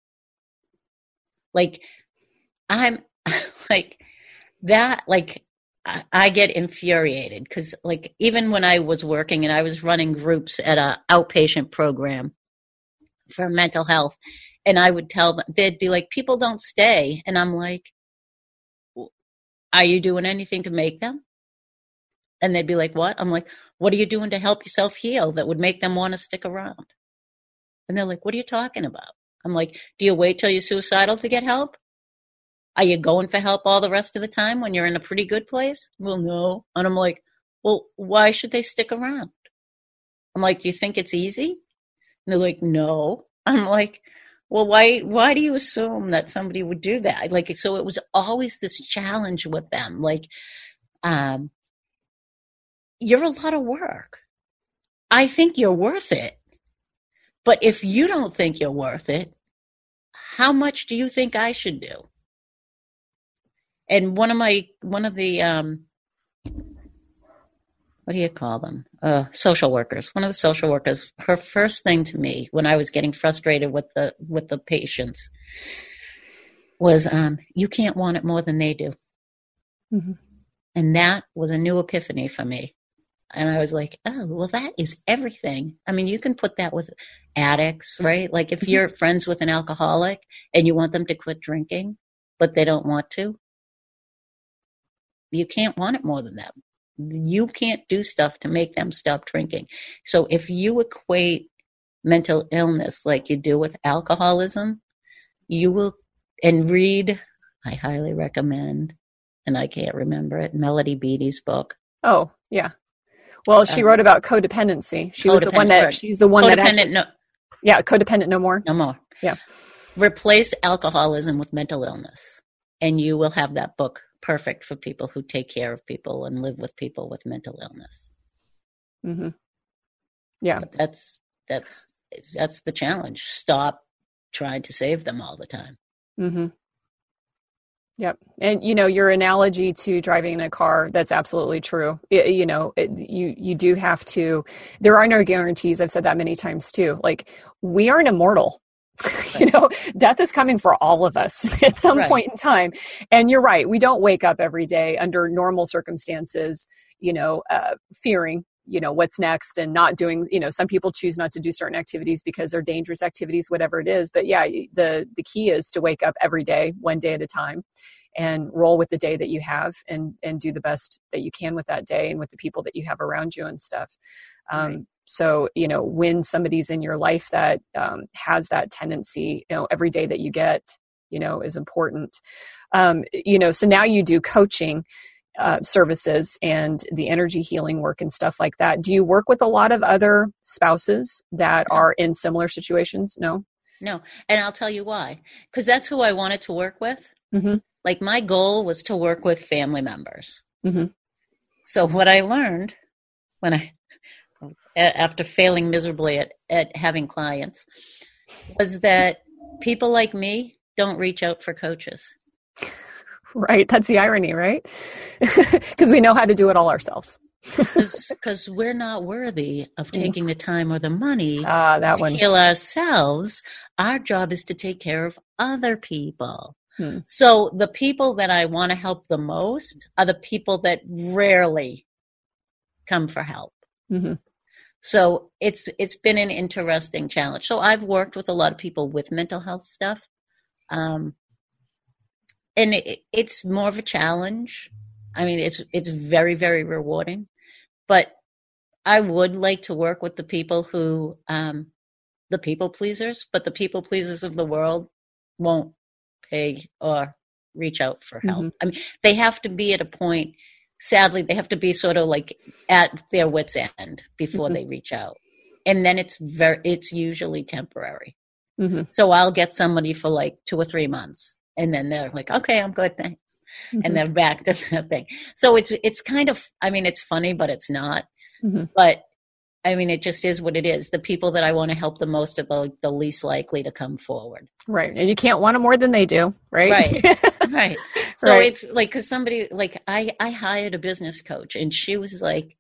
Like, I'm like that, like, I get infuriated because, like, even when I was working and I was running groups at an outpatient program for mental health, and I would tell them, they'd be like, people don't stay. And I'm like, are you doing anything to make them? And they'd be like, what? I'm like, what are you doing to help yourself heal that would make them want to stick around? And they're like, what are you talking about? I'm like, do you wait till you're suicidal to get help? Are you going for help all the rest of the time when you're in a pretty good place? Well, no. And I'm like, well, why should they stick around? I'm like, do you think it's easy? And they're like, no. I'm like, well, why do you assume that somebody would do that? Like, so it was always this challenge with them. Like, you're a lot of work. I think you're worth it. But if you don't think you're worth it, how much do you think I should do? And one of the what do you call them? Social workers. One of the social workers, her first thing to me when I was getting frustrated with the patients was, you can't want it more than they do. Mm-hmm. And that was a new epiphany for me. And I was like, oh, well, that is everything. I mean, you can put that with addicts, right? Like, if you're friends with an alcoholic and you want them to quit drinking, but they don't want to, you can't want it more than them. You can't do stuff to make them stop drinking. So if you equate mental illness like you do with alcoholism, you will, and read, I highly recommend, and I can't remember it, Melody Beattie's book. Oh, yeah. Well, she wrote about codependency. She's the one that actually, codependent no more. No more. Yeah. Replace alcoholism with mental illness, and you will have that book perfect for people who take care of people and live with people with mental illness. Mm-hmm. Yeah. But that's the challenge. Stop trying to save them all the time. Mm-hmm. Yep. And, your analogy to driving in a car, that's absolutely true. You do have to, there are no guarantees. I've said that many times too. Like, we aren't immortal. Right. Death is coming for all of us at some point in time. And you're right. We don't wake up every day under normal circumstances, fearing, what's next and not doing, some people choose not to do certain activities because they're dangerous activities, whatever it is. But yeah, the key is to wake up every day, one day at a time, and roll with the day that you have and do the best that you can with that day and with the people that you have around you and stuff. Right. So, when somebody's in your life that has that tendency, every day that you get, is important. So now you do coaching services and the energy healing work and stuff like that. Do you work with a lot of other spouses that are in similar situations? No. And I'll tell you why. Because that's who I wanted to work with. Mm-hmm. Like, my goal was to work with family members. Mm-hmm. So what I learned after failing miserably at having clients, was that people like me don't reach out for coaches. Right. That's the irony, right? Because we know how to do it all ourselves. Because we're not worthy of taking the time or the money to heal ourselves. Our job is to take care of other people. So the people that I want to help the most are the people that rarely come for help. Mm-hmm. So it's been an interesting challenge. So I've worked with a lot of people with mental health stuff. And it's more of a challenge. I mean, it's very, very rewarding, but I would like to work with the people who, the people pleasers, but the people pleasers of the world won't pay or reach out for help. Mm-hmm. I mean, they have to be at a point, sadly, they have to be sort of like at their wit's end before mm-hmm. they reach out. And then it's usually temporary. Mm-hmm. So I'll get somebody for like 2 or 3 months. And then they're like, okay, I'm good, thanks. Mm-hmm. And they're back to that thing. So it's kind of, I mean, it's funny, but it's not. Mm-hmm. But I mean, it just is what it is. The people that I want to help the most are the least likely to come forward. Right. And you can't want them more than they do, right? Right. Right. So right. It's like, because somebody, like, I hired a business coach, and she was like,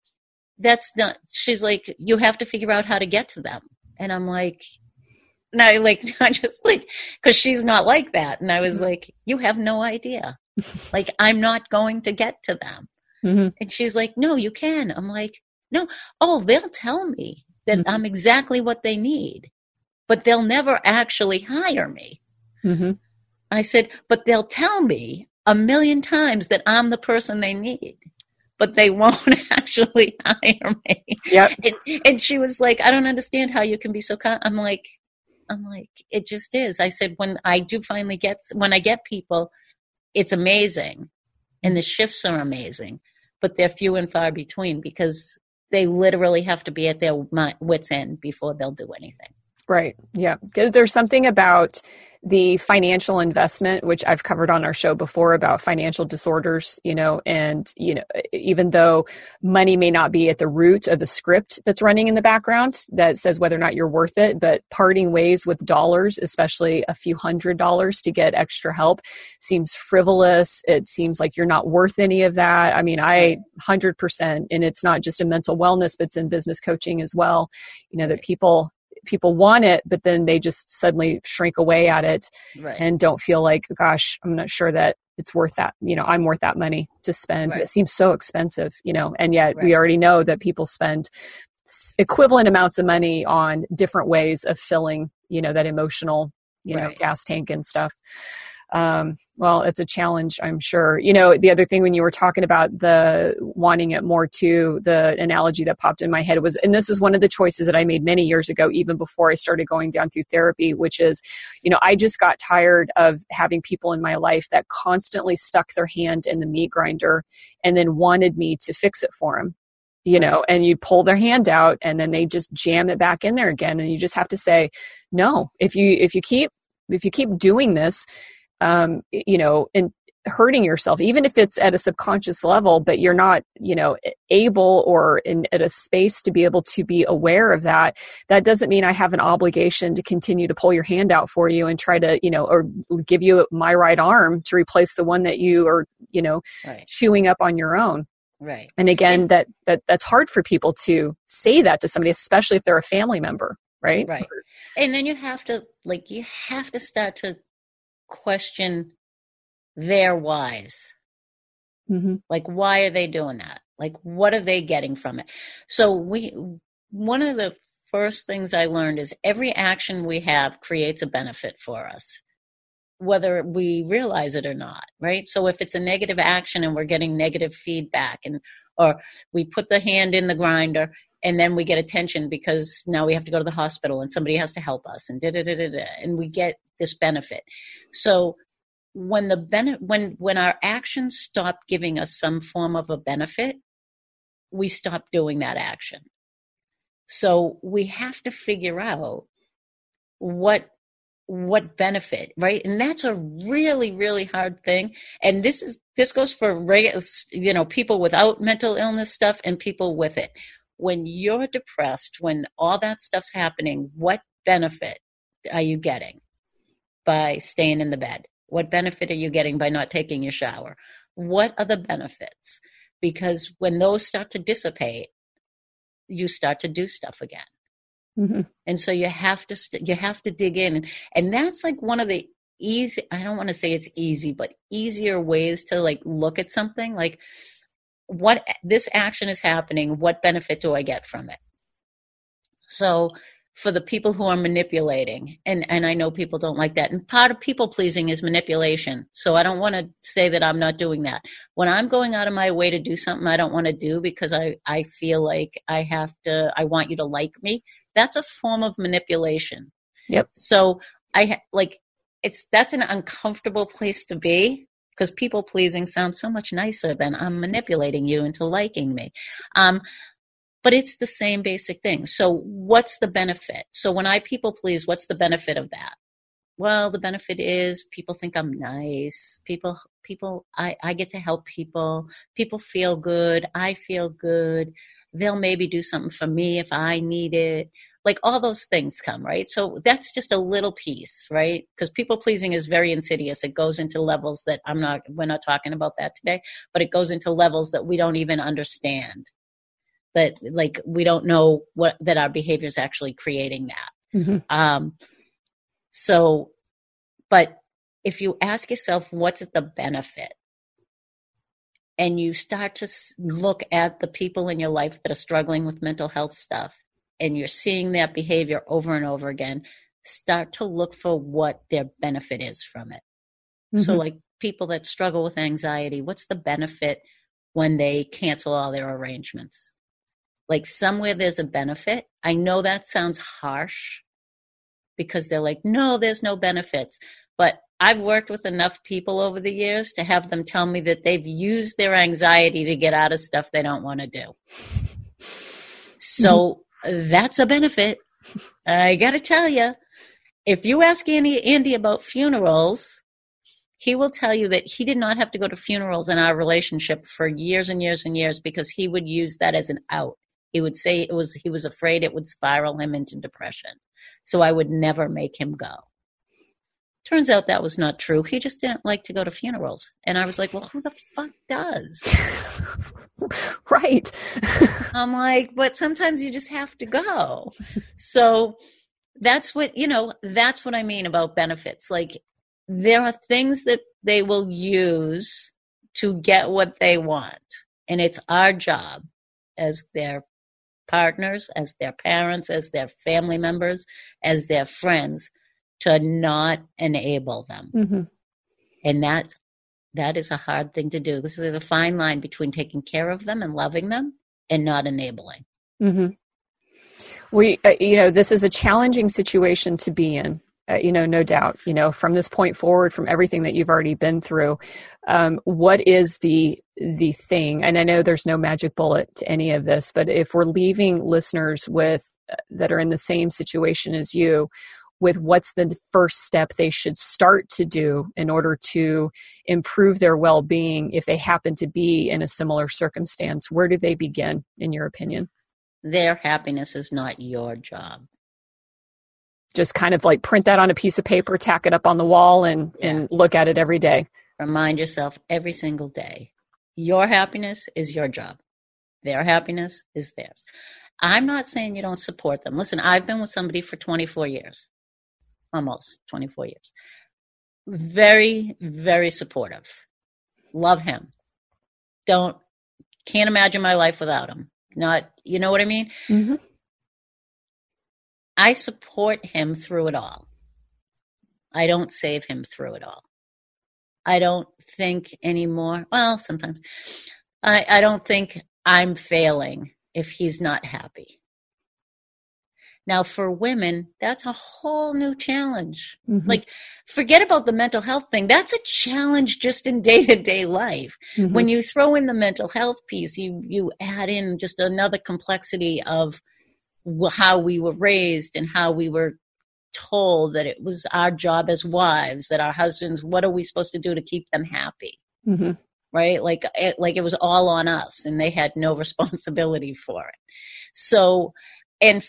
she's like, you have to figure out how to get to them. And I'm like, no, like, not just like, because she's not like that. And I was like, you have no idea. Like, I'm not going to get to them. Mm-hmm. And she's like, no, you can. I'm like, no. Oh, they'll tell me that mm-hmm. I'm exactly what they need, but they'll never actually hire me. Mm-hmm. I said, but they'll tell me 1,000,000 times that I'm the person they need, but they won't actually hire me. Yep. And she was like, I don't understand how you can be so I'm like, it just is. I said, when I get people, it's amazing. And the shifts are amazing, but they're few and far between, because they literally have to be at their wit's end before they'll do anything. Right. Yeah. Because there's something about the financial investment, which I've covered on our show before, about financial disorders, and, even though money may not be at the root of the script that's running in the background that says whether or not you're worth it, but parting ways with dollars, especially a few $100s to get extra help, seems frivolous. It seems like you're not worth any of that. I mean, 100%, and it's not just in mental wellness, but it's in business coaching as well, that people want it, but then they just suddenly shrink away at it. Right. And don't feel like, gosh, I'm not sure that it's worth that. I'm worth that money to spend. Right. It seems so expensive, and yet we already know that people spend equivalent amounts of money on different ways of filling, that emotional, gas tank and stuff. Well, it's a challenge, I'm sure. The other thing, when you were talking about the wanting it more too, the analogy that popped in my head was, and this is one of the choices that I made many years ago, even before I started going down through therapy, which is, I just got tired of having people in my life that constantly stuck their hand in the meat grinder and then wanted me to fix it for them. And you pull their hand out and then they just jam it back in there again. And you just have to say, no, if you keep doing this, and hurting yourself, even if it's at a subconscious level, but you're not, able or at a space to be able to be aware of that, that doesn't mean I have an obligation to continue to pull your hand out for you and try to, or give you my right arm to replace the one that you are, chewing up on your own. Right. And again, that's hard for people to say that to somebody, especially if they're a family member. Right. Right. And then you have to start to question their whys. Mm-hmm. Like, why are they doing that? Like, what are they getting from it? So one of the first things I learned is every action we have creates a benefit for us, whether we realize it or not, right? So if it's a negative action and we're getting negative feedback, or we put the hand in the grinder and then we get attention because now we have to go to the hospital and somebody has to help us, and and we get this benefit. So when when our actions stop giving us some form of a benefit, we stop doing that action. So we have to figure out what benefit, right? And that's a really, really hard thing. And this goes for regular, people without mental illness stuff and people with it. when you're depressed, when all that stuff's happening, what benefit are you getting by staying in the bed? What benefit are you getting by not taking your shower? What are the benefits? Because when those start to dissipate, you start to do stuff again. Mm-hmm. And so you have to dig in. And that's like one of the easy, I don't want to say it's easy, but easier ways to like look at something like, what this action is happening, what benefit do I get from it? So for the people who are manipulating, and I know people don't like that, and part of people pleasing is manipulation. So I don't want to say that I'm not doing that. When I'm going out of my way to do something I don't want to do because I feel like I want you to like me, that's a form of manipulation. Yep. So that's an uncomfortable place to be, because people pleasing sounds so much nicer than I'm manipulating you into liking me. But it's the same basic thing. So what's the benefit? So when I people please, what's the benefit of that? Well, the benefit is people think I'm nice. I get to help people. People feel good. I feel good. They'll maybe do something for me if I need it. Like all those things come, right? So that's just a little piece, right? Because people pleasing is very insidious. It goes into levels that we're not talking about that today, but it goes into levels that we don't even understand. That like, we don't know that our behavior is actually creating that. Mm-hmm. But if you ask yourself, what's the benefit? And you start to look at the people in your life that are struggling with mental health stuff, and you're seeing that behavior over and over again, start to look for what their benefit is from it. Mm-hmm. So like people that struggle with anxiety, what's the benefit when they cancel all their arrangements? Like somewhere there's a benefit. I know that sounds harsh because they're like, no, there's no benefits. But I've worked with enough people over the years to have them tell me that they've used their anxiety to get out of stuff they don't want to do. So that's a benefit. I got to tell you, if you ask Andy about funerals, he will tell you that he did not have to go to funerals in our relationship for years and years and years because he would use that as an out. He would say he was afraid it would spiral him into depression. So I would never make him go. Turns out that was not true. He just didn't like to go to funerals. And I was like, well, who the fuck does? Right. I'm like, but sometimes you just have to go. So that's what I mean about benefits. Like there are things that they will use to get what they want. And it's our job as their partners, as their parents, as their family members, as their friends, to not enable them. Mm-hmm. And that is a hard thing to do. This is a fine line between taking care of them and loving them and not enabling. Mm-hmm. This is a challenging situation to be in, no doubt, from this point forward, from everything that you've already been through. What is the thing? And I know there's no magic bullet to any of this, but if we're leaving listeners that are in the same situation as you, with what's the first step they should start to do in order to improve their well-being if they happen to be in a similar circumstance, where do they begin, in your opinion? Their happiness is not your job. Just kind of like print that on a piece of paper, tack it up on the wall, and look at it every day. Remind yourself every single day, your happiness is your job. Their happiness is theirs. I'm not saying you don't support them. Listen, I've been with somebody for 24 years. Almost 24 years. Very, very supportive. Love him. Can't imagine my life without him. Not, you know what I mean? Mm-hmm. I support him through it all. I don't save him through it all. I don't think anymore. Well, sometimes. I don't think I'm failing if he's not happy. Now, for women, that's a whole new challenge. Mm-hmm. Like, forget about the mental health thing. That's a challenge just in day-to-day life. Mm-hmm. When you throw in the mental health piece, you add in just another complexity of how we were raised and how we were told that it was our job as wives, that our husbands, what are we supposed to do to keep them happy? Mm-hmm. right? Like it was all on us, and they had no responsibility for it. So, and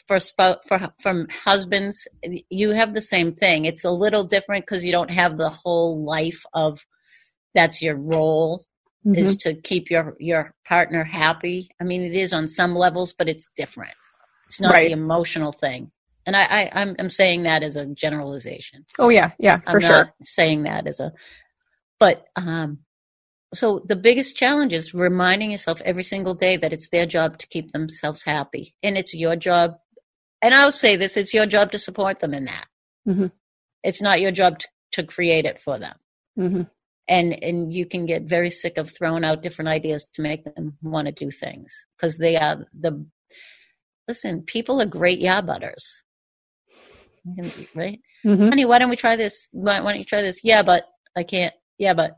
from husbands, you have the same thing. It's a little different because you don't have the whole life of that's your role is to keep your partner happy. I mean, it is on some levels, but it's different. It's not the emotional thing. And I'm saying that as a generalization. Oh yeah, for sure. I'm not saying that as a, but so the biggest challenge is reminding yourself every single day that it's their job to keep themselves happy, and it's your job. And I'll say this: it's your job to support them in that. It's not your job to create it for them. And you can get very sick of throwing out different ideas to make them want to do things because they are listen, people are great butters. Right? Honey, why don't we try this? Why don't you try this? Yeah, but I can't. Yeah, but.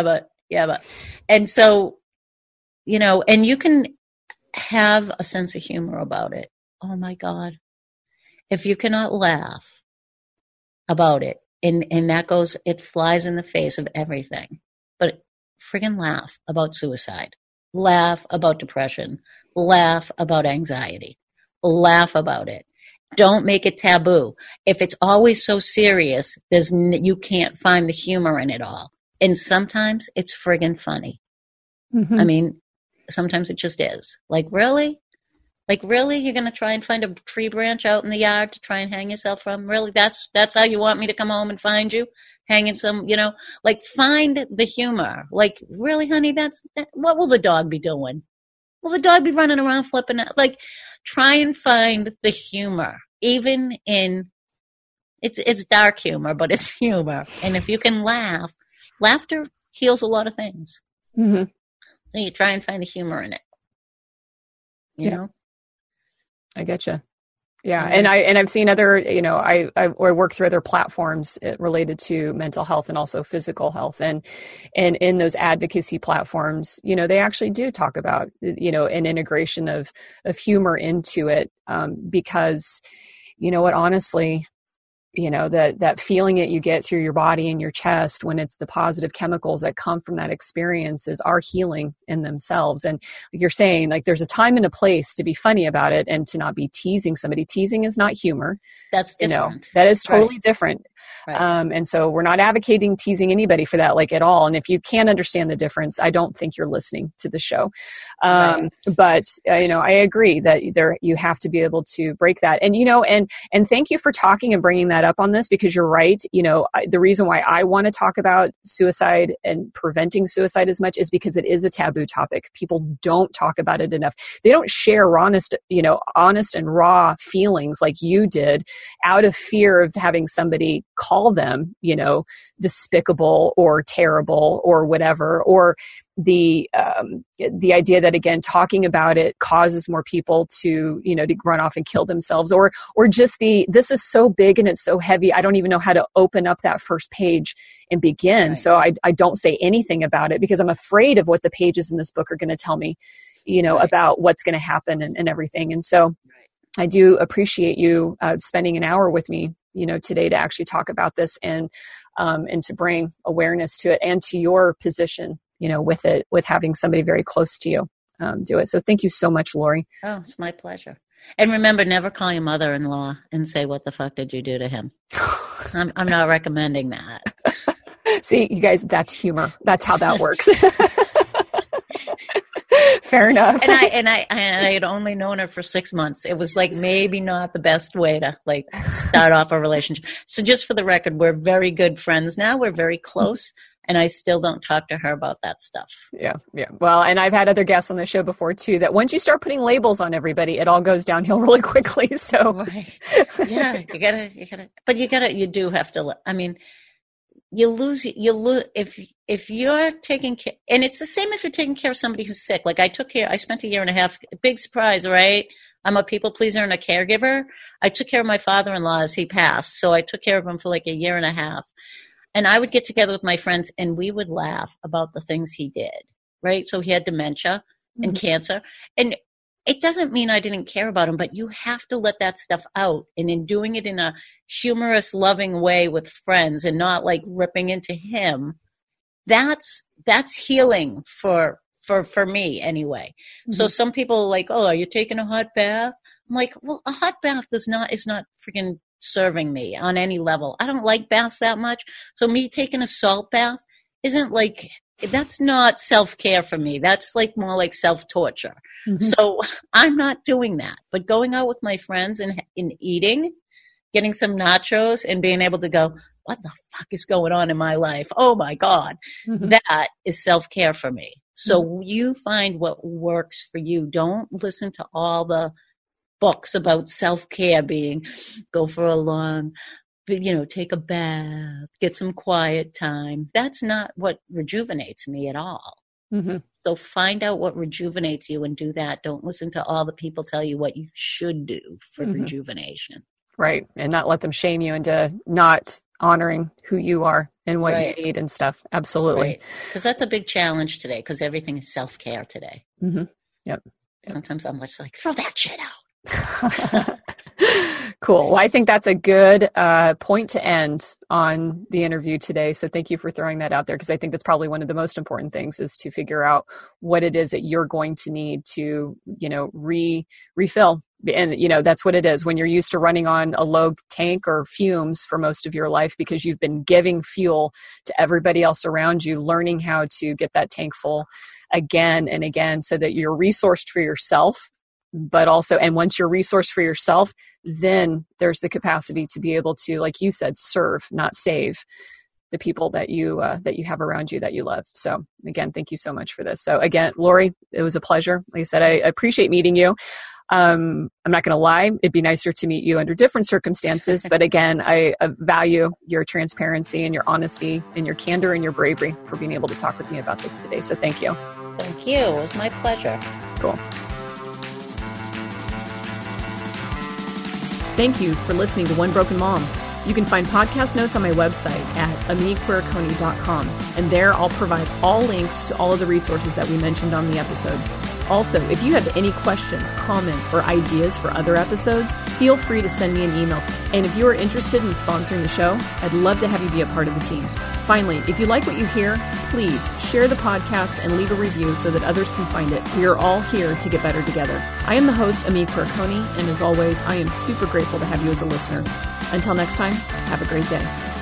And so, and you can have a sense of humor about it. Oh my God. If you cannot laugh about it, and that goes, it flies in the face of everything. But friggin' laugh about suicide. Laugh about depression. Laugh about anxiety. Laugh about it. Don't make it taboo. If it's always so serious, you can't find the humor in it all. And sometimes it's friggin' funny. I mean, sometimes it just is. Like, really? Like, really? You're going to try and find a tree branch out in the yard to try and hang yourself from? Really? That's how you want me to come home and find you? Hanging some, like, find the humor. Like, really, honey, what will the dog be doing? Will the dog be running around flipping out? Like, try and find the humor. Even in, it's dark humor, but it's humor. And if you can laugh, laughter heals a lot of things. So you try and find the humor in it. You know? I getcha. Yeah. And I've seen other, I work through other platforms related to mental health and also physical health. And in those advocacy platforms, they actually do talk about, an integration of humor into it. Because honestly, that feeling that you get through your body and your chest when it's the positive chemicals that come from that experiences are healing in themselves. And like you're saying, like there's a time and a place to be funny about it and to not be teasing somebody. Teasing is not humor. That's different. That is totally different. Right. And so we're not advocating teasing anybody for that, like at all. And if you can't understand the difference, I don't think you're listening to the show. But I agree that you have to be able to break that. And, and thank you for talking and bringing that up on this, because you're right. The reason why I want to talk about suicide and preventing suicide as much is because it is a taboo topic. People don't talk about it enough. They don't share honest and raw feelings like you did out of fear of having somebody call them, despicable or terrible or whatever, or the idea that, again, talking about it causes more people to run off and kill themselves, or just this is so big and it's so heavy, I don't even know how to open up that first page and begin. Right. So I don't say anything about it because I'm afraid of what the pages in this book are going to tell me, about what's going to happen and everything. And so I do appreciate you spending an hour with me, today to actually talk about this and to bring awareness to it and to your position, with having somebody very close to you do it. So thank you so much, Lori. Oh, it's my pleasure. And remember, never call your mother-in-law and say, "What the fuck did you do to him?" I'm not recommending that. See, you guys, that's humor. That's how that works. Fair enough. And I had only known her for 6 months. It was like maybe not the best way to start off a relationship. So just for the record, we're very good friends now. We're very close. And I still don't talk to her about that stuff. Yeah. Well, and I've had other guests on the show before too, that once you start putting labels on everybody, it all goes downhill really quickly. So right. Yeah, you do have to, you lose if you're taking care, and it's the same if you're taking care of somebody who's sick. Like I spent a year and a half, big surprise, right? I'm a people pleaser and a caregiver. I took care of my father-in-law as he passed. So I took care of him for like a year and a half. And I would get together with my friends and we would laugh about the things he did, right? So he had dementia and cancer. And it doesn't mean I didn't care about him, but you have to let that stuff out. And in doing it in a humorous, loving way with friends and not like ripping into him, that's healing for me anyway. Mm-hmm. So some people are like, oh, are you taking a hot bath? I'm like, well, a hot bath is not freaking serving me on any level. I don't like baths that much. So me taking a salt bath isn't like, that's not self-care for me. That's like more like self-torture. Mm-hmm. So I'm not doing that. But going out with my friends and eating, getting some nachos and being able to go, what the fuck is going on in my life? Oh my God. Mm-hmm. That is self-care for me. So you find what works for you. Don't listen to all the books about self-care being go for a long, take a bath, get some quiet time. That's not what rejuvenates me at all. Mm-hmm. So find out what rejuvenates you and do that. Don't listen to all the people tell you what you should do for rejuvenation. Right. And not let them shame you into not honoring who you are and what you need and stuff. Absolutely. Because that's a big challenge today because everything is self-care today. Mm-hmm. Yep. Sometimes I'm just like, throw that shit out. Cool. Well, I think that's a good point to end on the interview today. So thank you for throwing that out there, because I think that's probably one of the most important things is to figure out what it is that you're going to need to, refill. And, that's what it is when you're used to running on a low tank or fumes for most of your life because you've been giving fuel to everybody else around you, learning how to get that tank full again and again so that you're resourced for yourself. But also, and once you're resourced for yourself, then there's the capacity to be able to, like you said, serve, not save the people that you have around you that you love. So again, thank you so much for this. So again, Lori, it was a pleasure. Like I said, I appreciate meeting you. I'm not going to lie. It'd be nicer to meet you under different circumstances. But again, I value your transparency and your honesty and your candor and your bravery for being able to talk with me about this today. So thank you. Thank you. It was my pleasure. Cool. Thank you for listening to One Broken Mom. You can find podcast notes on my website at amiequiriconi.com, and there I'll provide all links to all of the resources that we mentioned on the episode. Also, if you have any questions, comments, or ideas for other episodes, feel free to send me an email. And if you are interested in sponsoring the show, I'd love to have you be a part of the team. Finally, if you like what you hear, please share the podcast and leave a review so that others can find it. We are all here to get better together. I am the host, Amie Quiriconi, and as always, I am super grateful to have you as a listener. Until next time, have a great day.